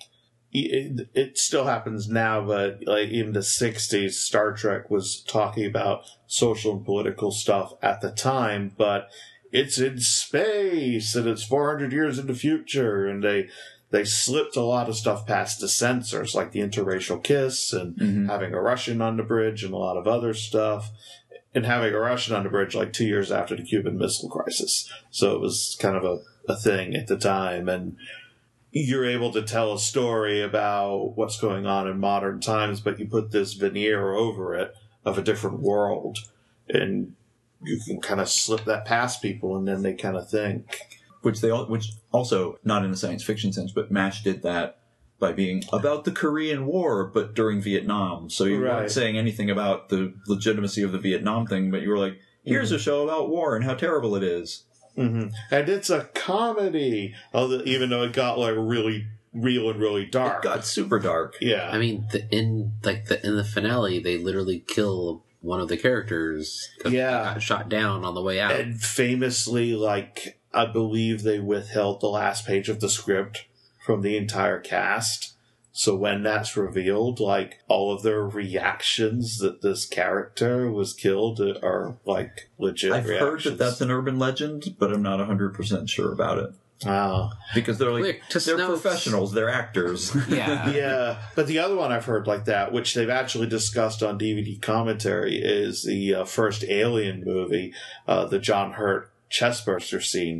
it still happens now, but like in the 60s, Star Trek was talking about social and political stuff at the time, but it's in space and it's 400 years in the future, and they slipped a lot of stuff past the censors, like the interracial kiss and having a Russian on the bridge and a lot of other stuff, and having a Russian on the bridge like 2 years after the Cuban Missile Crisis. So it was kind of a thing at the time, and you're able to tell a story about what's going on in modern times, but you put this veneer over it of a different world, and you can kind of slip that past people, and then they kind of think. Which also, not in a science fiction sense, but MASH did that by being about the Korean War, but during Vietnam. So you weren't saying anything about the legitimacy of the Vietnam thing, but you were like, here's a show about war and how terrible it is. Mm-hmm. And it's a comedy, even though it got like really real and really dark. It got super dark. Yeah, I mean, in the finale, they literally kill one of the characters. He got shot down on the way out. And famously, like, I believe they withheld the last page of the script from the entire cast. So when that's revealed, like, all of their reactions that this character was killed are, like, legit I've reactions. heard that that's an urban legend, but I'm not 100% sure about it. Oh. Because they're like, they're professionals, they're actors. Yeah. Yeah. But the other one I've heard like that, which they've actually discussed on DVD commentary, is the first Alien movie, the John Hurt chestburster scene,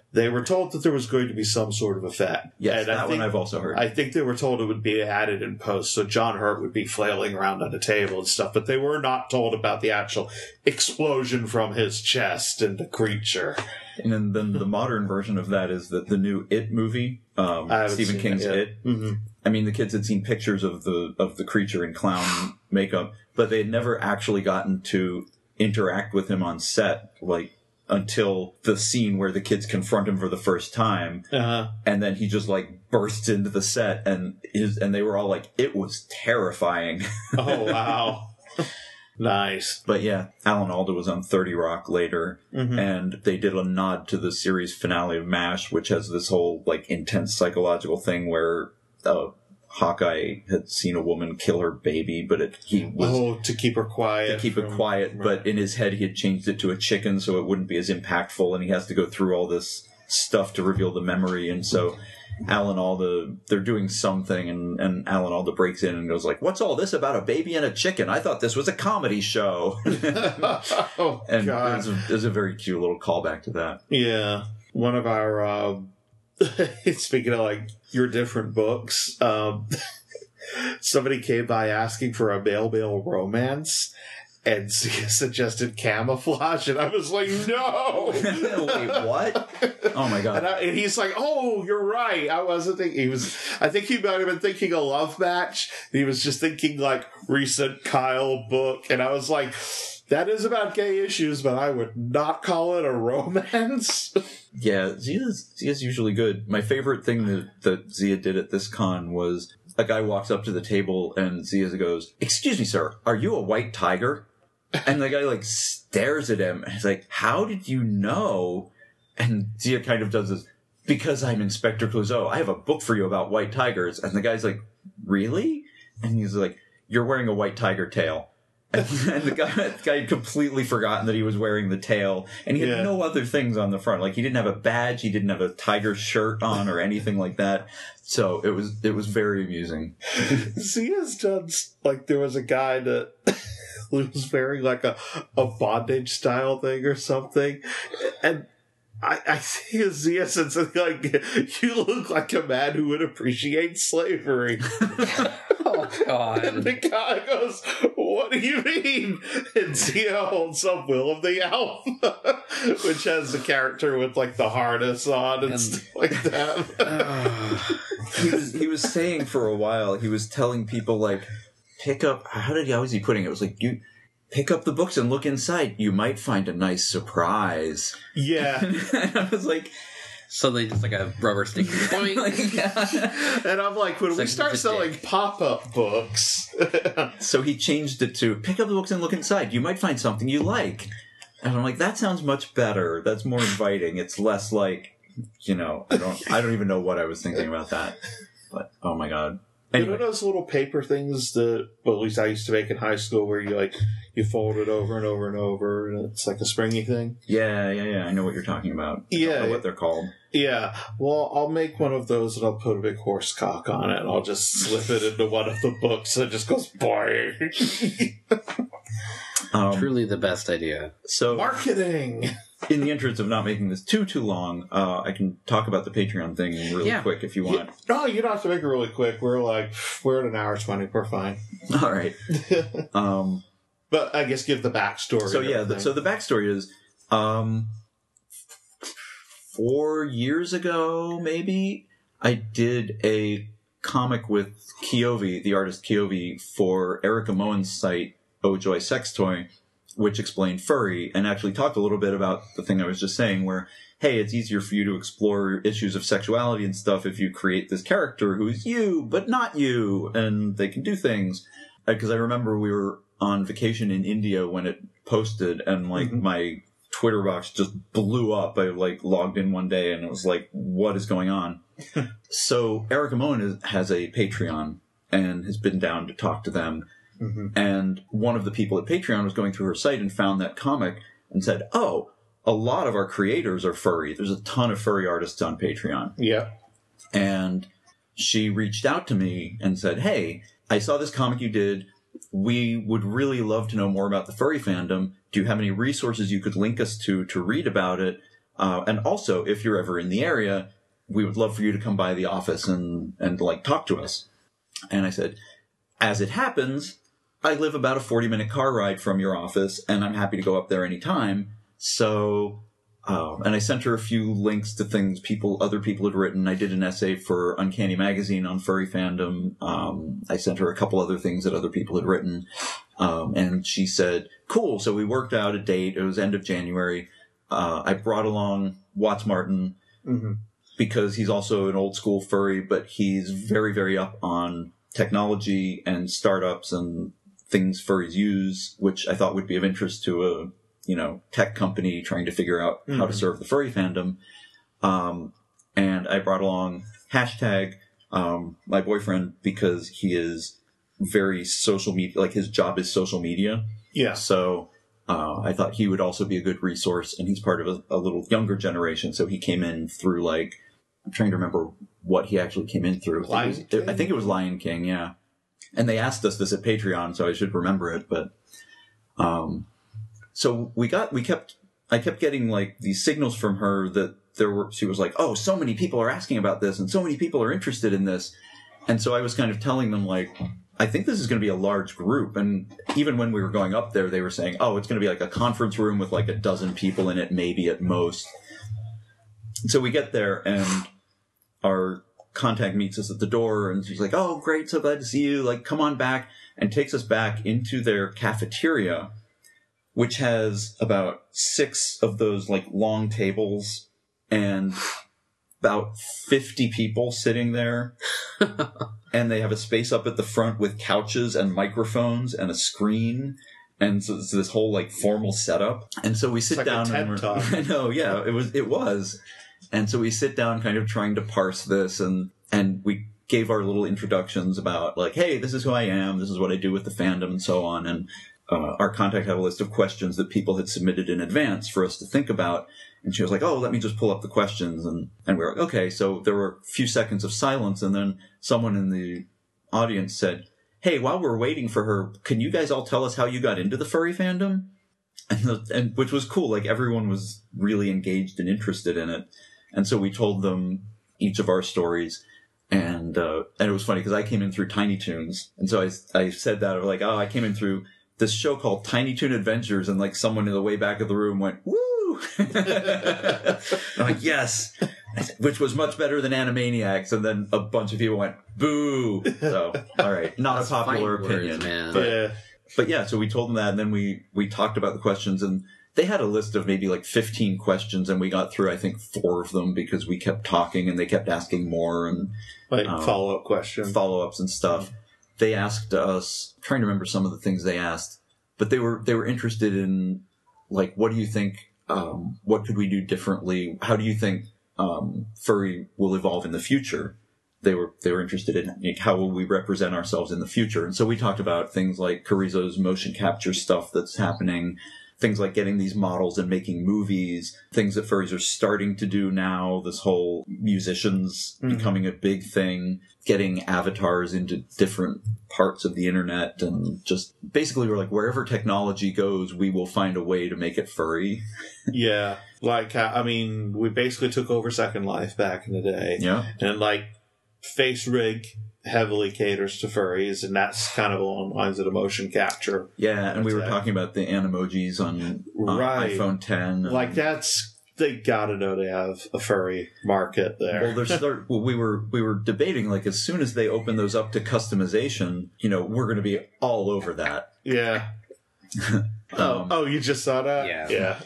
They were told that there was going to be some sort of effect. Yes, and that one I've also heard. I think they were told it would be added in post, so John Hurt would be flailing around on a table and stuff, but they were not told about the actual explosion from his chest and the creature. And then the modern version of that is that the new It movie, Stephen King's It. Mm-hmm. I mean, the kids had seen pictures of the creature in clown makeup, but they had never actually gotten to interact with him on set, like, until the scene where the kids confront him for the first time, and then he just like bursts into the set, and they were all like, it was terrifying. Oh wow. Nice. But yeah, Alan Alda was on 30 Rock later, and they did a nod to the series finale of MASH, which has this whole like intense psychological thing where Hawkeye had seen a woman kill her baby, but he was to keep her quiet. To keep it quiet, right. But in his head he had changed it to a chicken so it wouldn't be as impactful, and he has to go through all this stuff to reveal the memory. And so Alan Alda, they're doing something, and Alan Alda breaks in and goes like, "What's all this about a baby and a chicken? I thought this was a comedy show." Oh, and God. There's a very cute little callback to that. Yeah. One of our speaking of like your different books, somebody came by asking for a male romance and suggested Camouflage, and I was like, no. Wait, what? Oh my God. And he's like, oh, you're right. I wasn't thinking. I think he might have been thinking a love match. He was just thinking like recent Kyle book, and I was like, that is about gay issues, but I would not call it a romance. Yeah, Zia's usually good. My favorite thing that Zia did at this con was a guy walks up to the table and Zia goes, "Excuse me, sir, are you a white tiger?" And the guy like stares at him and he's like, "How did you know?" And Zia kind of does this, "Because I'm Inspector Clouseau. I have a book for you about white tigers." And the guy's like, "Really?" And he's like, "You're wearing a white tiger tail." And the guy had completely forgotten that he was wearing the tail, and he had no other things on the front. Like, he didn't have a badge, he didn't have a tiger shirt on or anything like that. So it was very amusing. Zia's done, like, there was a guy that was wearing like a bondage style thing or something, and I think Zia said something like, "You look like a man who would appreciate slavery." Oh, God. And the guy goes, "What do you mean?" And Zia holds up Will of the Elf, which has the character with like the harness on and stuff like that. He was saying for a while, he was telling people like, pick up, how was he putting it? It was like, you pick up the books and look inside. You might find a nice surprise. Yeah. And I was like, so they just like a rubber sticky. And I'm like, when we start selling pop-up books. So he changed it to, pick up the books and look inside. You might find something you like. And I'm like, that sounds much better. That's more inviting. It's less like, I don't even know what I was thinking about that. But, oh my God. Anyway. You know those little paper things that, well, at least I used to make in high school, where you fold it over and over and over, and it's like a springy thing? Yeah. I know what you're talking about. I don't know what they're called. Yeah. Well, I'll make one of those and I'll put a big horse cock on it, and I'll just slip it into one of the books, and it just goes, boy. Truly the best idea. So marketing! In the interest of not making this too long, I can talk about the Patreon thing really quick if you want. No, you don't have to make it really quick. We're at an hour 20. We're fine. All right. But I guess give the backstory. So so the backstory is, 4 years ago, maybe, I did a comic with Kiovi, the artist Kiovi, for Erica Moen's site, Oh Joy Sex Toy, which explained furry, and actually talked a little bit about the thing I was just saying, where, hey, it's easier for you to explore issues of sexuality and stuff if you create this character who's you, but not you, and they can do things. Because I remember we were on vacation in India when it posted, and my Twitter box just blew up. I logged in one day and it was like, what is going on? So Erica Moen has a Patreon and has been down to talk to them. Mm-hmm. And one of the people at Patreon was going through her site and found that comic and said, "Oh, a lot of our creators are furry. There's a ton of furry artists on Patreon." Yeah. And she reached out to me and said, "Hey, I saw this comic you did. We would really love to know more about the furry fandom. Do you have any resources you could link us to read about it? And also, if you're ever in the area, we would love for you to come by the office and like talk to us. And I said, as it happens, I live about a 40-minute car ride from your office, and I'm happy to go up there anytime. So, and I sent her a few links to things other people had written. I did an essay for Uncanny Magazine on furry fandom. I sent her a couple other things that other people had written. And she said, cool. So we worked out a date. It was end of January. I brought along Watts Martin because he's also an old school furry, but he's very, very up on technology and startups and things furries use, which I thought would be of interest to a, tech company trying to figure out how to serve the furry fandom. And I brought along hashtag, my boyfriend, because he is very social media, like his job is social media. Yeah. So, I thought he would also be a good resource, and he's part of a little younger generation. So he came in through I'm trying to remember what he actually came in through. I think it was Lion King. Yeah. And they asked us this at Patreon, so I should remember it. But, so I kept getting these signals from her that she was like, oh, so many people are asking about this and so many people are interested in this. And so I was kind of telling them I think this is going to be a large group. And even when we were going up there, they were saying, oh, it's going to be like a conference room with a dozen people in it, maybe at most. So we get there and our contact meets us at the door and she's like, oh, great. So glad to see you. Come on back, and takes us back into their cafeteria, which has about 6 of those long tables and about 50 people sitting there. And they have a space up at the front with couches and microphones and a screen. And so it's this whole formal setup. And so we sit down and I know, yeah, it was. And so we sit down kind of trying to parse this, and we gave our little introductions about hey, this is who I am, this is what I do with the fandom and so on. And our contact had a list of questions that people had submitted in advance for us to think about. And she was like, oh, let me just pull up the questions. And we were like, okay. So there were a few seconds of silence. And then someone in the audience said, hey, while we're waiting for her, can you guys all tell us how you got into the furry fandom? And which was cool. Everyone was really engaged and interested in it. And so we told them each of our stories. And it was funny because I came in through Tiny Toons. And so I said that, oh, I came in through this show called Tiny Toon Adventures. And someone in the way back of the room went, woo! I'm yes, which was much better than Animaniacs. And then a bunch of people went, boo. So, all right. Not a popular opinion, man. But yeah, so we told them that, and then we talked about the questions, and they had a list of maybe 15 questions, and we got through, I think, 4 of them because we kept talking and they kept asking more, and follow-up questions, follow-ups and stuff. They asked us, I'm trying to remember some of the things they asked, but they were interested in what do you think? What could we do differently? How do you think furry will evolve in the future? They were interested in how will we represent ourselves in the future. And so we talked about things like Carrizo's motion capture stuff that's happening, things like getting these models and making movies, things that furries are starting to do now, this whole musicians becoming a big thing, getting avatars into different parts of the internet, and just basically we're wherever technology goes, we will find a way to make it furry. Yeah. We basically took over Second Life back in the day. Yeah. And Face Rig heavily caters to furries, and that's kind of along the lines of the motion capture. Yeah, and we were talking about the Animojis on iPhone 10. They gotta know they have a furry market there. Well, we were debating as soon as they open those up to customization, we're going to be all over that. Yeah. You just saw that? Yeah.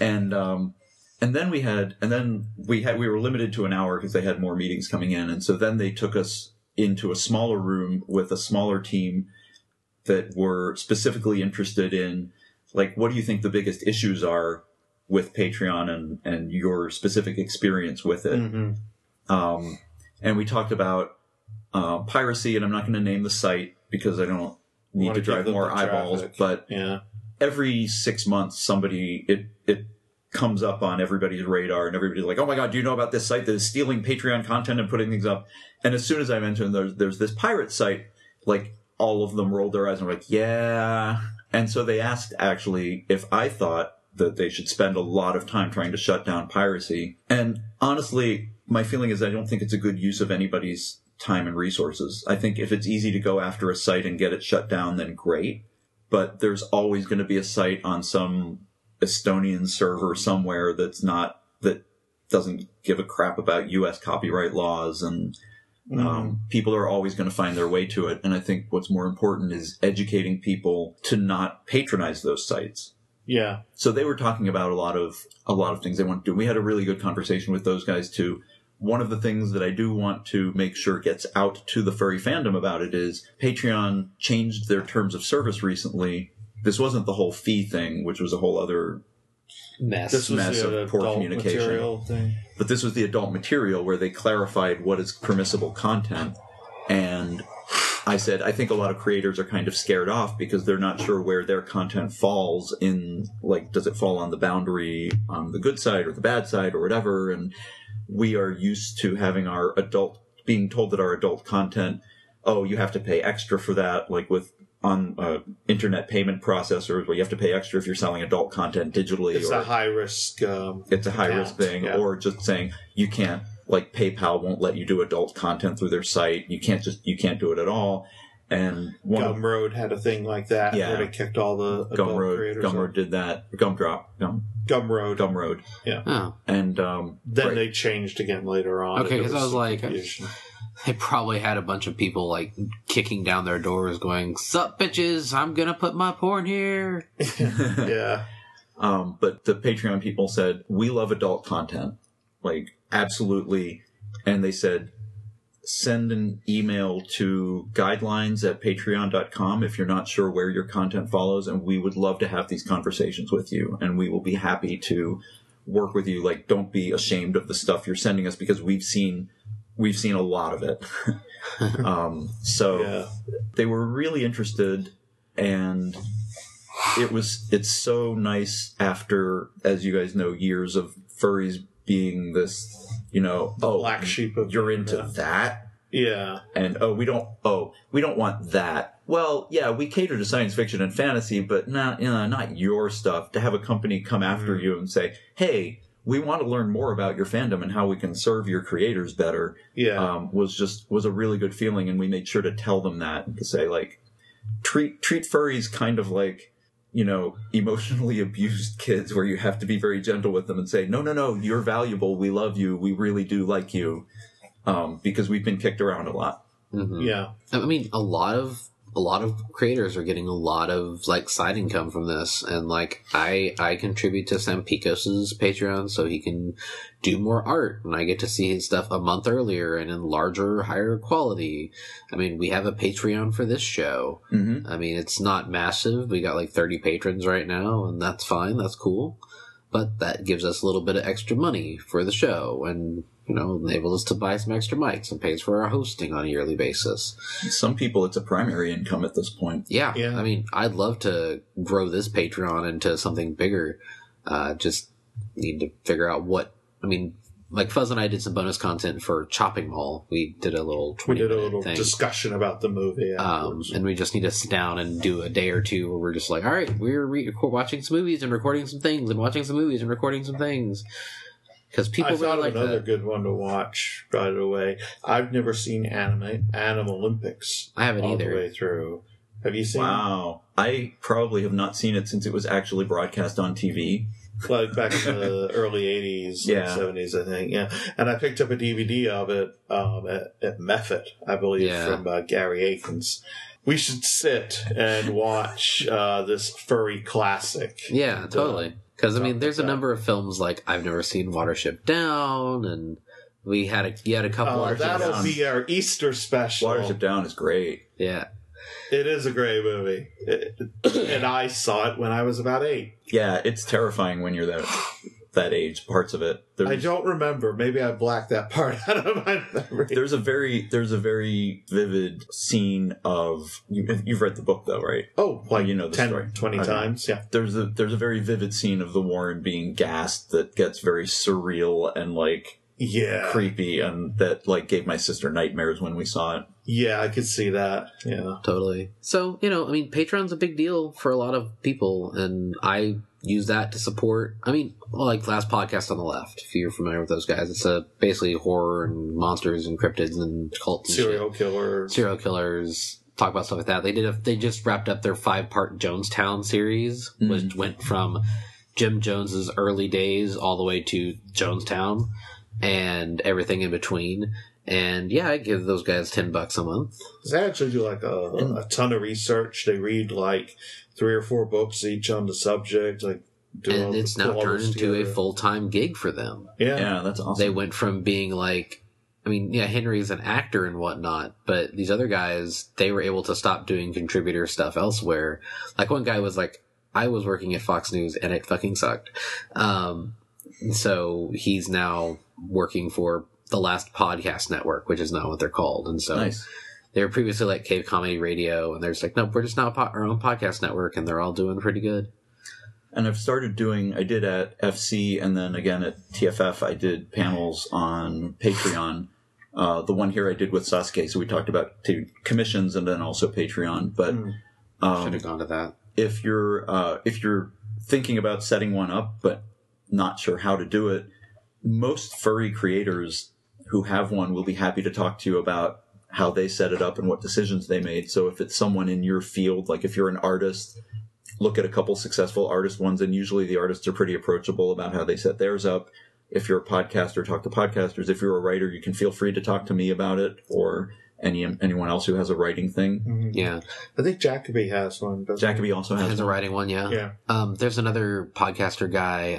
And then we were limited to an hour because they had more meetings coming in, and so then they took us into a smaller room with a smaller team that were specifically interested in what do you think the biggest issues are with Patreon and your specific experience with it. Mm-hmm. And we talked about piracy, and I'm not going to name the site because I don't need to drive more eyeballs, but every 6 months it comes up on everybody's radar, and everybody's like, oh my god, do you know about this site that is stealing Patreon content and putting things up? And as soon as I mentioned there's this pirate site, all of them rolled their eyes and were like, yeah. And so they asked actually if I thought that they should spend a lot of time trying to shut down piracy. And honestly, my feeling is I don't think it's a good use of anybody's time and resources. I think if it's easy to go after a site and get it shut down, then great. But there's always going to be a site on some Estonian server somewhere that doesn't give a crap about U.S. copyright laws, and people are always going to find their way to it. And I think what's more important is educating people to not patronize those sites. Yeah. So they were talking about a lot of things they want to do. We had a really good conversation with those guys too. One of the things that I do want to make sure gets out to the furry fandom about it is Patreon changed their terms of service recently. This wasn't the whole fee thing, which was a whole other mess of poor communication. Thing. But this was the adult material where they clarified what is permissible content. And I said, I think a lot of creators are kind of scared off because they're not sure where their content falls in, like, does it fall on the boundary on the good side or the bad side or whatever? And we are used to having being told that our adult content, oh, you have to pay extra for that, like on internet payment processors where you have to pay extra if you're selling adult content digitally. It's a high risk. It's a high risk thing, yeah. Or just saying you can't, like PayPal won't let you do adult content through their site. You can't do it at all. And Gumroad had a thing like that, where they kicked all the adult creators. Gumroad did that. Gumroad. Yeah. Oh. And then they changed again later on. Okay, because I was like, they probably had a bunch of people like kicking down their doors going, "Sup, bitches, I'm gonna put my porn here." Yeah. But the Patreon people said, we love adult content. Like, absolutely. And they said, send an email to guidelines@patreon.com if you're not sure where your content follows, and we would love to have these conversations with you, and we will be happy to work with you. Like, don't be ashamed of the stuff you're sending us, because we've seen a lot of it. They were really interested, and it's so nice after, as you guys know, years of furries being this, black sheep of you're into that. Yeah. And we don't want that. Well, yeah, we cater to science fiction and fantasy, but not your stuff. To have a company come after you and say, "Hey, we want to learn more about your fandom and how we can serve your creators better." Yeah. Was a really good feeling, and we made sure to tell them that, and to say, like, treat furries kind of like, emotionally abused kids, where you have to be very gentle with them and say, no, you're valuable. We love you. We really do like you. Because we've been kicked around a lot. Mm-hmm. Yeah. I mean, a lot of creators are getting a lot of like side income from this, and like I contribute to Sam Picos's Patreon so he can do more art, and I get to see his stuff a month earlier and in larger, higher quality. I mean, we have a Patreon for this show. Mm-hmm. I mean, it's not massive. We got like 30 patrons right now, and that's fine. That's cool. But that gives us a little bit of extra money for the show, and enables us to buy some extra mics and pays for our hosting on a yearly basis. Some people, it's a primary income at this point. Yeah. I mean, I'd love to grow this Patreon into something bigger. Just need to figure out like Fuzz and I did some bonus content for Chopping Mall. We did a little 20-minute thing. Discussion about the movie. And we just need to sit down and do a day or two where we're just like, all right, we're watching some movies and recording some things, and watching some movies and recording some things. Because people really like that. I thought of another good one to watch right away. I've never seen Animal Olympics. I haven't either. All the way through. Have you seen it? Wow. I probably have not seen it since it was actually broadcast on TV. Like back in the early 80s, yeah. 70s, I think. Yeah. And I picked up a DVD of it at Meffet, I believe, from Gary Akins. We should sit and watch this furry classic. Yeah, totally. Because, I mean, there's a number of films like I've never seen Watership Down, and you had a couple. That'll be our Easter special. Watership Down is great. Yeah. It is a great movie. And I saw it when I was about 8. Yeah, it's terrifying when you're that age, parts of it. I don't remember. Maybe I blacked that part out of my memory. There's a very vivid scene of you've read the book though, right? Oh, like the 10, story 20 times, yeah. There's a very vivid scene of the Warren being gassed that gets very surreal and like creepy, and that like gave my sister nightmares when we saw it. Yeah, I could see that. Yeah. Totally. So, you know, I mean, Patreon's a big deal for a lot of people, and I use that to support. I mean, like Last Podcast on the Left, if you're familiar with those guys. It's basically horror and monsters and cryptids and cults and Serial killers. Serial killers. Talk about stuff like that. They just wrapped up their 5-part Jonestown series, which went from Jim Jones's early days all the way to Jonestown and everything in between. And yeah, I give those guys $10 a month. They actually do like a ton of research. They read like 3 or 4 books each on the subject. Like, and it's now turned into a full-time gig for them. Yeah, that's awesome. They went from being like, I mean, yeah, Henry's an actor and whatnot, but these other guys, they were able to stop doing contributor stuff elsewhere. Like one guy was like, I was working at Fox News and it fucking sucked. So he's now working for the Last Podcast Network, which is not what they're called. And so Nice. they were previously like Cave Comedy Radio, and they're just like, no, we're just now our own podcast network, and they're all doing pretty good. And I've started doing, I did at FC and then again at TFF, I did panels on Patreon. The one here I did with Sasuke, so we talked about commissions and then also Patreon. But Should have gone to that. if you're thinking about setting one up but not sure how to do it, most furry creators who have one will be happy to talk to you about how they set it up and what decisions they made. So if it's someone in your field, like if you're an artist, look at a couple successful artist ones, and usually the artists are pretty approachable about how they set theirs up. If you're a podcaster, talk to podcasters. If you're a writer, you can feel free to talk to me about it, or anyone else who has a writing thing. Mm-hmm. Yeah. I think Jacoby has one. Jacoby also has Has a one. writing one, yeah. Yeah. There's another podcaster guy,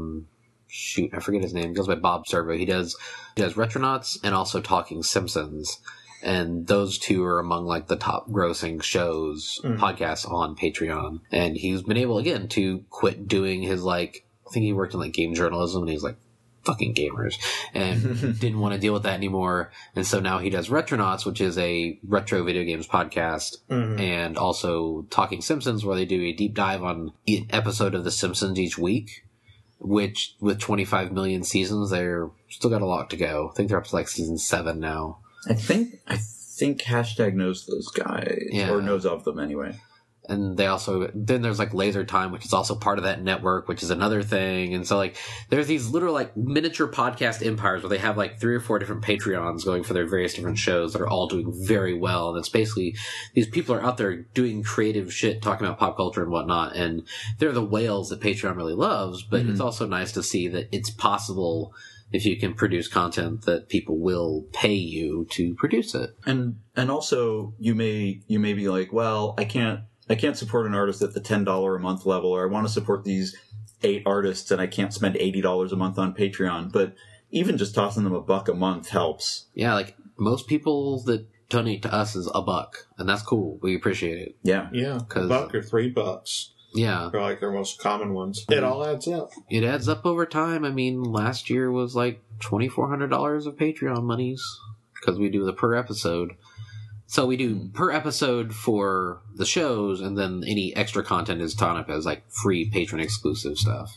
shoot, I forget his name. He goes by Bob Servo. He does Retronauts and also Talking Simpsons. And those two are among like the top grossing shows, podcasts on Patreon. And he's been able again to quit doing his like, I think he worked in like game journalism, and he's like, fucking gamers, and didn't want to deal with that anymore. And so now he does Retronauts, which is a retro video games podcast, and also Talking Simpsons, where they do a deep dive on an episode of The Simpsons each week, which with 25 million seasons, they're still got a lot to go. I think they're up to like season 7 now. I think Hashtag knows those guys, or knows of them anyway. And then there's like Laser Time, which is also part of that network, which is another thing. And so like, there's these literal like miniature podcast empires where they have like 3 or 4 different Patreons going for their various different shows that are all doing very well. And it's basically, these people are out there doing creative shit, talking about pop culture and whatnot. And they're the whales that Patreon really loves, but it's also nice to see that it's possible, if you can produce content, that people will pay you to produce it. And also you may be like, well, I can't support an artist at the $10 a month level, or I want to support these 8 artists and I can't spend $80 a month on Patreon. But even just tossing them $1 a month helps. Yeah, like most people that donate to us is $1, and that's cool. We appreciate it. Yeah. Yeah. $1 or $3. Yeah. They're like their most common ones. It all adds up. It adds up over time. I mean, last year was like $2,400 of Patreon monies because we do the per episode. So we do per episode for the shows, and then any extra content is taught up as like free patron exclusive stuff.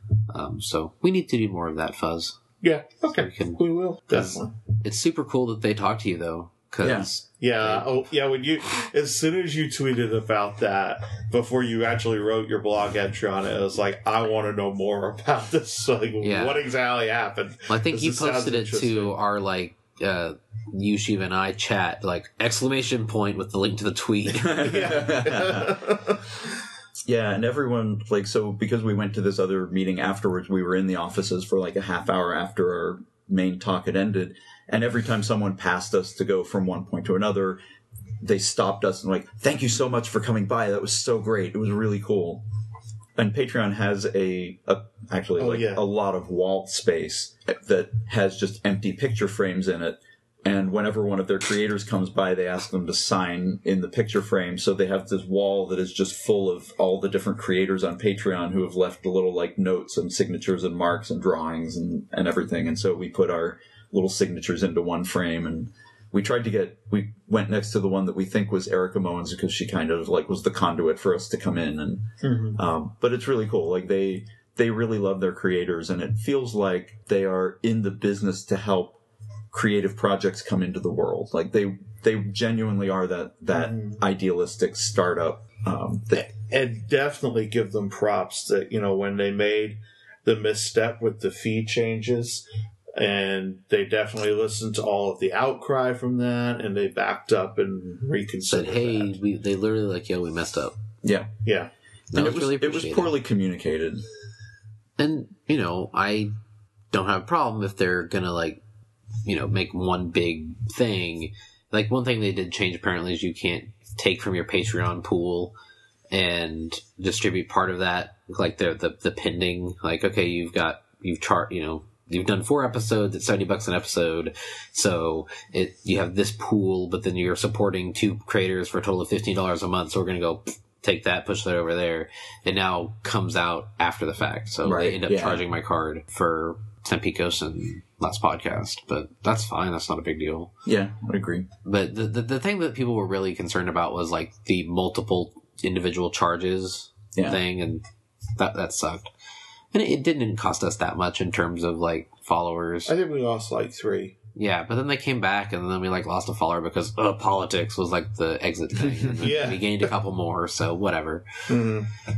So we need to do more of that, Fuzz. Yeah. Okay. We will. Definitely. It's super cool that they talk to you though. Cause Yeah. Oh, yeah. When as soon as you tweeted about that, before you actually wrote your blog entry on it, it was like, I want to know more about this. Like, what exactly happened? Well, I think you posted it to our like, Yushiv and I chat, like, exclamation point with the link to the tweet. Yeah, and everyone, like, so because we went to this other meeting afterwards, we were in the offices for like a half hour after our main talk had ended, and every time someone passed us to go from one point to another, they stopped us and like, thank you so much for coming by, that was so great, it was really cool. And Patreon has a lot of wall space that has just empty picture frames in it. And whenever one of their creators comes by, they ask them to sign in the picture frame. So they have this wall that is just full of all the different creators on Patreon who have left the little like notes and signatures and marks and drawings and everything. And so we put our little signatures into one frame, and we went next to the one that we think was Erica Moen's because she kind of like was the conduit for us to come in. And, but it's really cool. Like they really love their creators, and it feels like they are in the business to help creative projects come into the world. Like they genuinely are that idealistic startup. And definitely give them props that, when they made the misstep with the fee changes, and they definitely listened to all of the outcry from that, and they backed up and reconsidered. Said, hey, they literally we messed up. Yeah. Yeah. And it was poorly communicated. And, I don't have a problem if they're gonna make one big thing. Like, one thing they did change apparently is you can't take from your Patreon pool and distribute part of that, like the pending, okay, you've done 4 episodes at $70 an episode, so you have this pool, but then you're supporting 2 creators for a total of $15 a month, so we're gonna go take that, push that over there. It now comes out after the fact, so they end up charging my card for Tempicos and last podcast, but that's fine. That's not a big deal. Yeah, I agree. But the thing that people were really concerned about was the multiple individual charges thing, and that sucked. And it didn't cost us that much in terms of followers. I think we lost 3. Yeah, but then they came back, and then we lost a follower because politics was the exit thing. And then we gained a couple more, so whatever. Mm-hmm.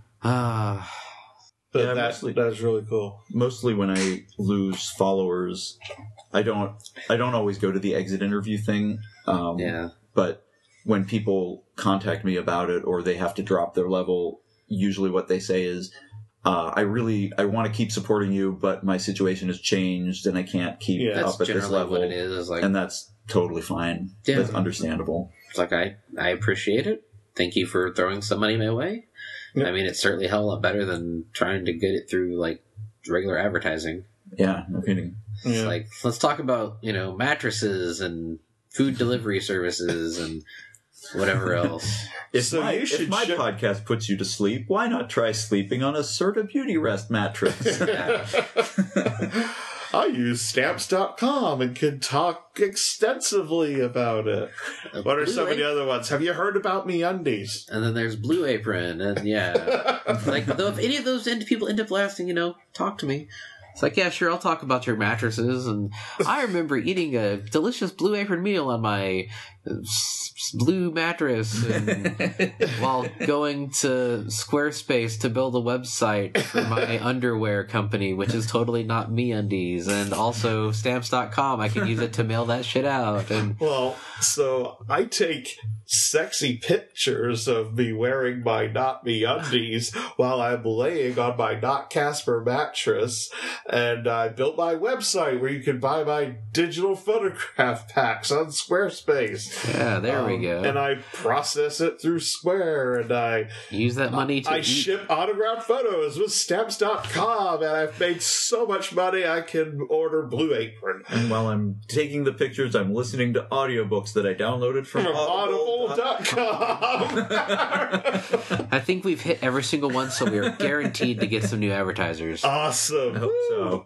But that's really cool. Mostly when I lose followers, I don't always go to the exit interview thing. But when people contact me about it or they have to drop their level, usually what they say is, I want to keep supporting you, but my situation has changed and I can't keep up at this level. What it is and that's totally fine. Yeah. That's understandable. It's I appreciate it. Thank you for throwing some money my way. Yep. I mean, it's certainly a hell of a lot better than trying to get it through regular advertising. Yeah, no kidding. It's let's talk about, mattresses and food delivery services and whatever else. If my podcast puts you to sleep, why not try sleeping on a Serta Beauty Rest mattress? I use Stamps.com and can talk extensively about it. What are some of the other ones? Have you heard about MeUndies? And then there's Blue Apron, and though if any of those people end up lasting, talk to me. It's yeah, sure, I'll talk about your mattresses. And I remember eating a delicious Blue Apron meal on my blue mattress while going to Squarespace to build a website for my underwear company, which is totally not MeUndies. And also Stamps.com, I can use it to mail that shit out. And so I take sexy pictures of me wearing my Not MeUndies while I'm laying on my Not Casper mattress, and I built my website where you can buy my digital photograph packs on Squarespace. Yeah, there we go. And I process it through Square, and I use that money to ship autographed photos with Stamps.com, and I've made so much money I can order Blue Apron. And while I'm taking the pictures, I'm listening to audiobooks that I downloaded from Audible.com. I think we've hit every single one, so we are guaranteed to get some new advertisers. Awesome. I hope so.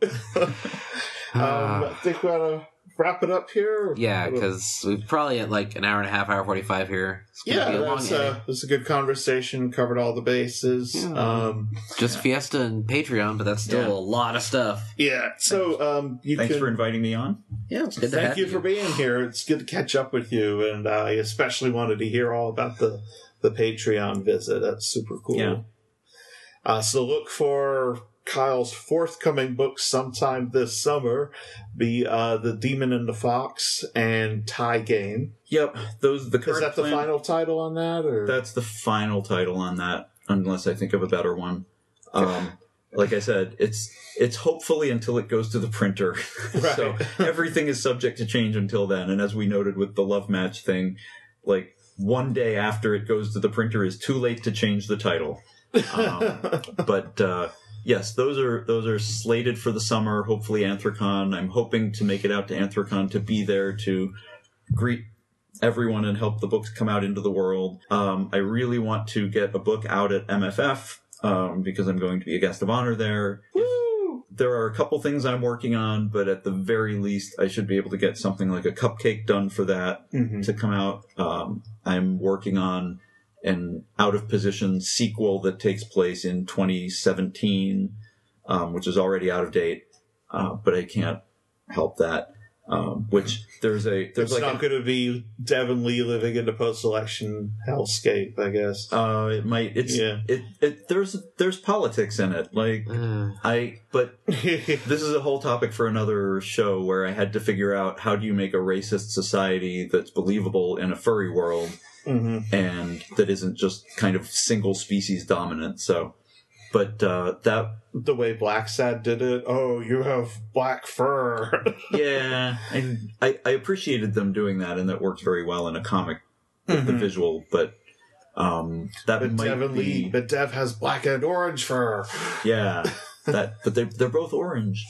I think we ought to wrap it up here. Yeah, because we're probably at an hour and a half, hour 45 here. It's gonna be a long edit. It's a good conversation. Covered all the bases. Yeah. Just Fiesta and Patreon, but that's still a lot of stuff. Yeah. So thanks for inviting me on. Yeah, it's good to have you. Thank you for being here. It's good to catch up with you, and I especially wanted to hear all about the Patreon visit. That's super cool. Yeah. So look for Kyle's forthcoming books sometime this summer, The Demon and the Fox and Tie Game. Yep. Is that the final title on that? Or? That's the final title on that, unless I think of a better one. Like I said, it's hopefully until it goes to the printer. Right. So everything is subject to change until then. And as we noted with the Love Match thing, one day after it goes to the printer is too late to change the title. Yes, those are slated for the summer. Hopefully Anthrocon. I'm hoping to make it out to Anthrocon to be there to greet everyone and help the books come out into the world. I really want to get a book out at MFF because I'm going to be a guest of honor there. There are a couple things I'm working on, but at the very least, I should be able to get something like a cupcake done for that to come out. I'm working on an out-of-position sequel that takes place in 2017, which is already out of date, but I can't help that. Which there's It's like not going to be Devin Lee living in the post-election hellscape, I guess. it might. It's Yeah. there's politics in it. Like but this is a whole topic for another show where I had to figure out how do you make a racist society that's believable in a furry world and that isn't just kind of single species dominant. So, but that. The way Black Sad did it. Oh, you have black fur. Yeah, and I appreciated them doing that, and that works very well in a comic with the visual. But that But might Devin be, Lee, but Dev has black and orange fur. yeah. But they're both orange.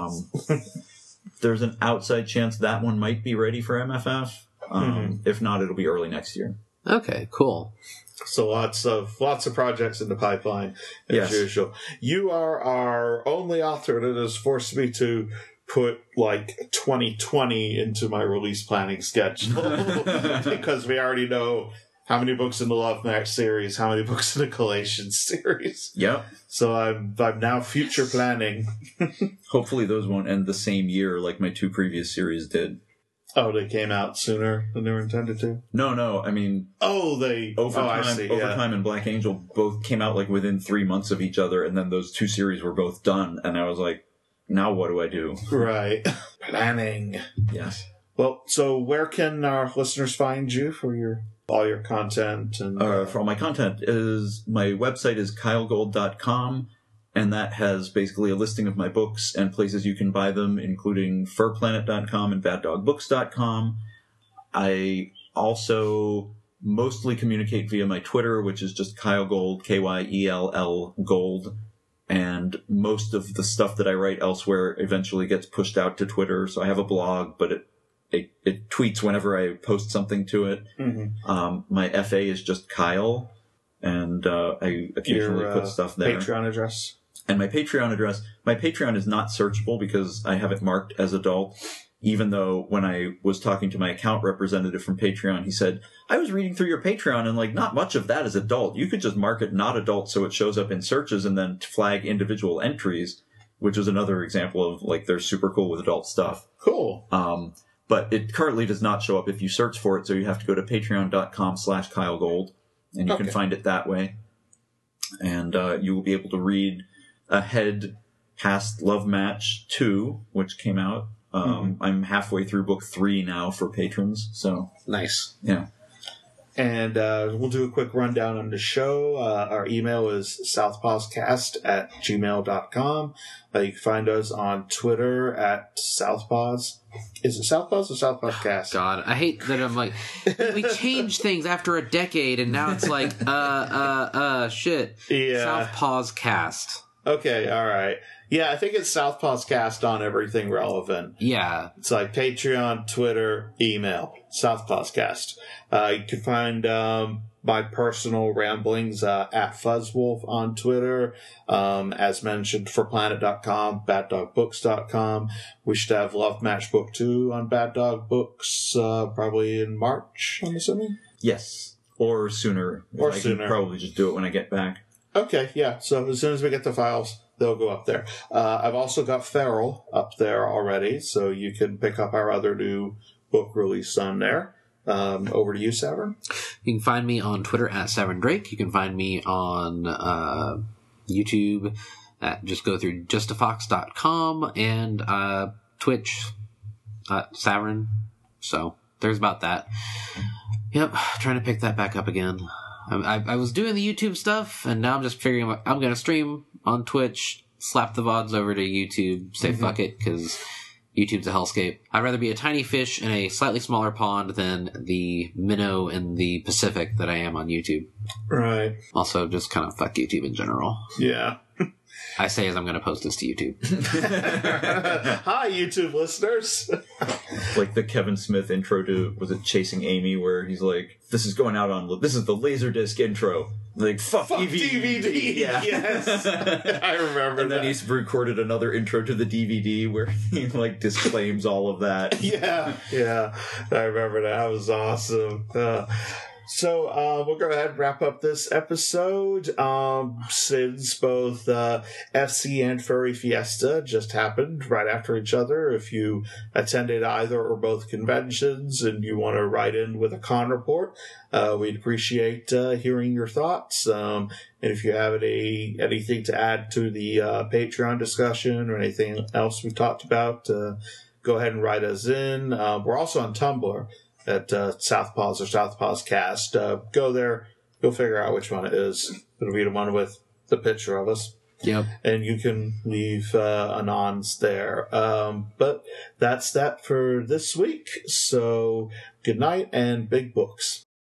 There's an outside chance that one might be ready for MFF. If not, it'll be early next year. Okay, cool. So lots of projects in the pipeline as Yes. usual. You are our only author that has forced me to put like 2020 into my release planning schedule because we already know how many books in the Love Match series, how many books in the Galatians series. Yep. So I'm now future planning. Hopefully those won't end the same year like my two previous series did. Oh, they came out sooner than they were intended to? No. I mean, Overtime and Black Angel both came out like within 3 months of each other, and then those two series were both done, and I was like, now what do I do? Right. Planning. Yes. Well, so where can our listeners find you for all your content? And For all my content, my website is kylegold.com, and that has basically a listing of my books and places you can buy them, including furplanet.com and baddogbooks.com. I also mostly communicate via my Twitter, which is just Kyle Gold, Kyell Gold. And most of the stuff that I write elsewhere eventually gets pushed out to Twitter. So I have a blog, but it tweets whenever I post something to it. My FA is just Kyle, and I occasionally put stuff there. Patreon address. And my Patreon is not searchable because I have it marked as adult, even though when I was talking to my account representative from Patreon, he said, I was reading through your Patreon and like not much of that is adult. You could just mark it not adult so it shows up in searches and then flag individual entries, which is another example of like they're super cool with adult stuff. Cool. But it currently does not show up if you search for it, so you have to go to patreon.com/KyleGold, and you can find it that way. And you will be able to read ahead past Love Match 2, which came out. I'm halfway through book 3 now for patrons, so... Nice. Yeah. And we'll do a quick rundown on the show. Our email is southpawscast@gmail.com. You can find us on Twitter at Southpaws. Is it Southpaws or Southpawscast? God, I hate that I'm like, we changed things after a decade, and now it's like, shit. Yeah. Southpawscast. Okay, all right. Yeah, I think it's Southpawscast on everything relevant. Yeah. It's like Patreon, Twitter, email, Southpawscast. You can find my personal ramblings at Fuzzwolf on Twitter. As mentioned, forplanet.com, baddogbooks.com. We should have Love Match Book 2 on Bad Dog Books probably in March, I'm assuming? Yes. Or sooner. Or I sooner. can probably just do it when I get back. Okay, yeah. So as soon as we get the files, they'll go up there. I've also got Feral up there already, so you can pick up our other new book release on there. Over to you, Savern. You can find me on Twitter at Savern Drake. You can find me on YouTube just go through justafox.com and Twitch Savern. So there's about that. Yep, trying to pick that back up again. I was doing the YouTube stuff, and now I'm just figuring out I'm going to stream on Twitch, slap the VODs over to YouTube, say fuck it, because YouTube's a hellscape. I'd rather be a tiny fish in a slightly smaller pond than the minnow in the Pacific that I am on YouTube. Right. Also, just kind of fuck YouTube in general. Yeah. I say as I'm going to post this to YouTube. Hi, YouTube listeners. Like the Kevin Smith intro to, was it Chasing Amy, where he's like, this is going out on, this is the Laserdisc intro. Like, fuck DVD. Yeah. Yes. I remember And that. then he's recorded another intro to the DVD where he, like, disclaims all of that. Yeah. I remember that. That was awesome. So we'll go ahead and wrap up this episode. Since both FC and Furry Fiesta just happened right after each other, if you attended either or both conventions and you want to write in with a con report, we'd appreciate hearing your thoughts. And if you have anything to add to the Patreon discussion or anything else we talked about, go ahead and write us in. We're also on Tumblr at Southpaws or Southpaws Cast. Go there. Go figure out which one it is. It'll be the one with the picture of us. Yep. And you can leave anons there. But that's that for this week. So good night and big books.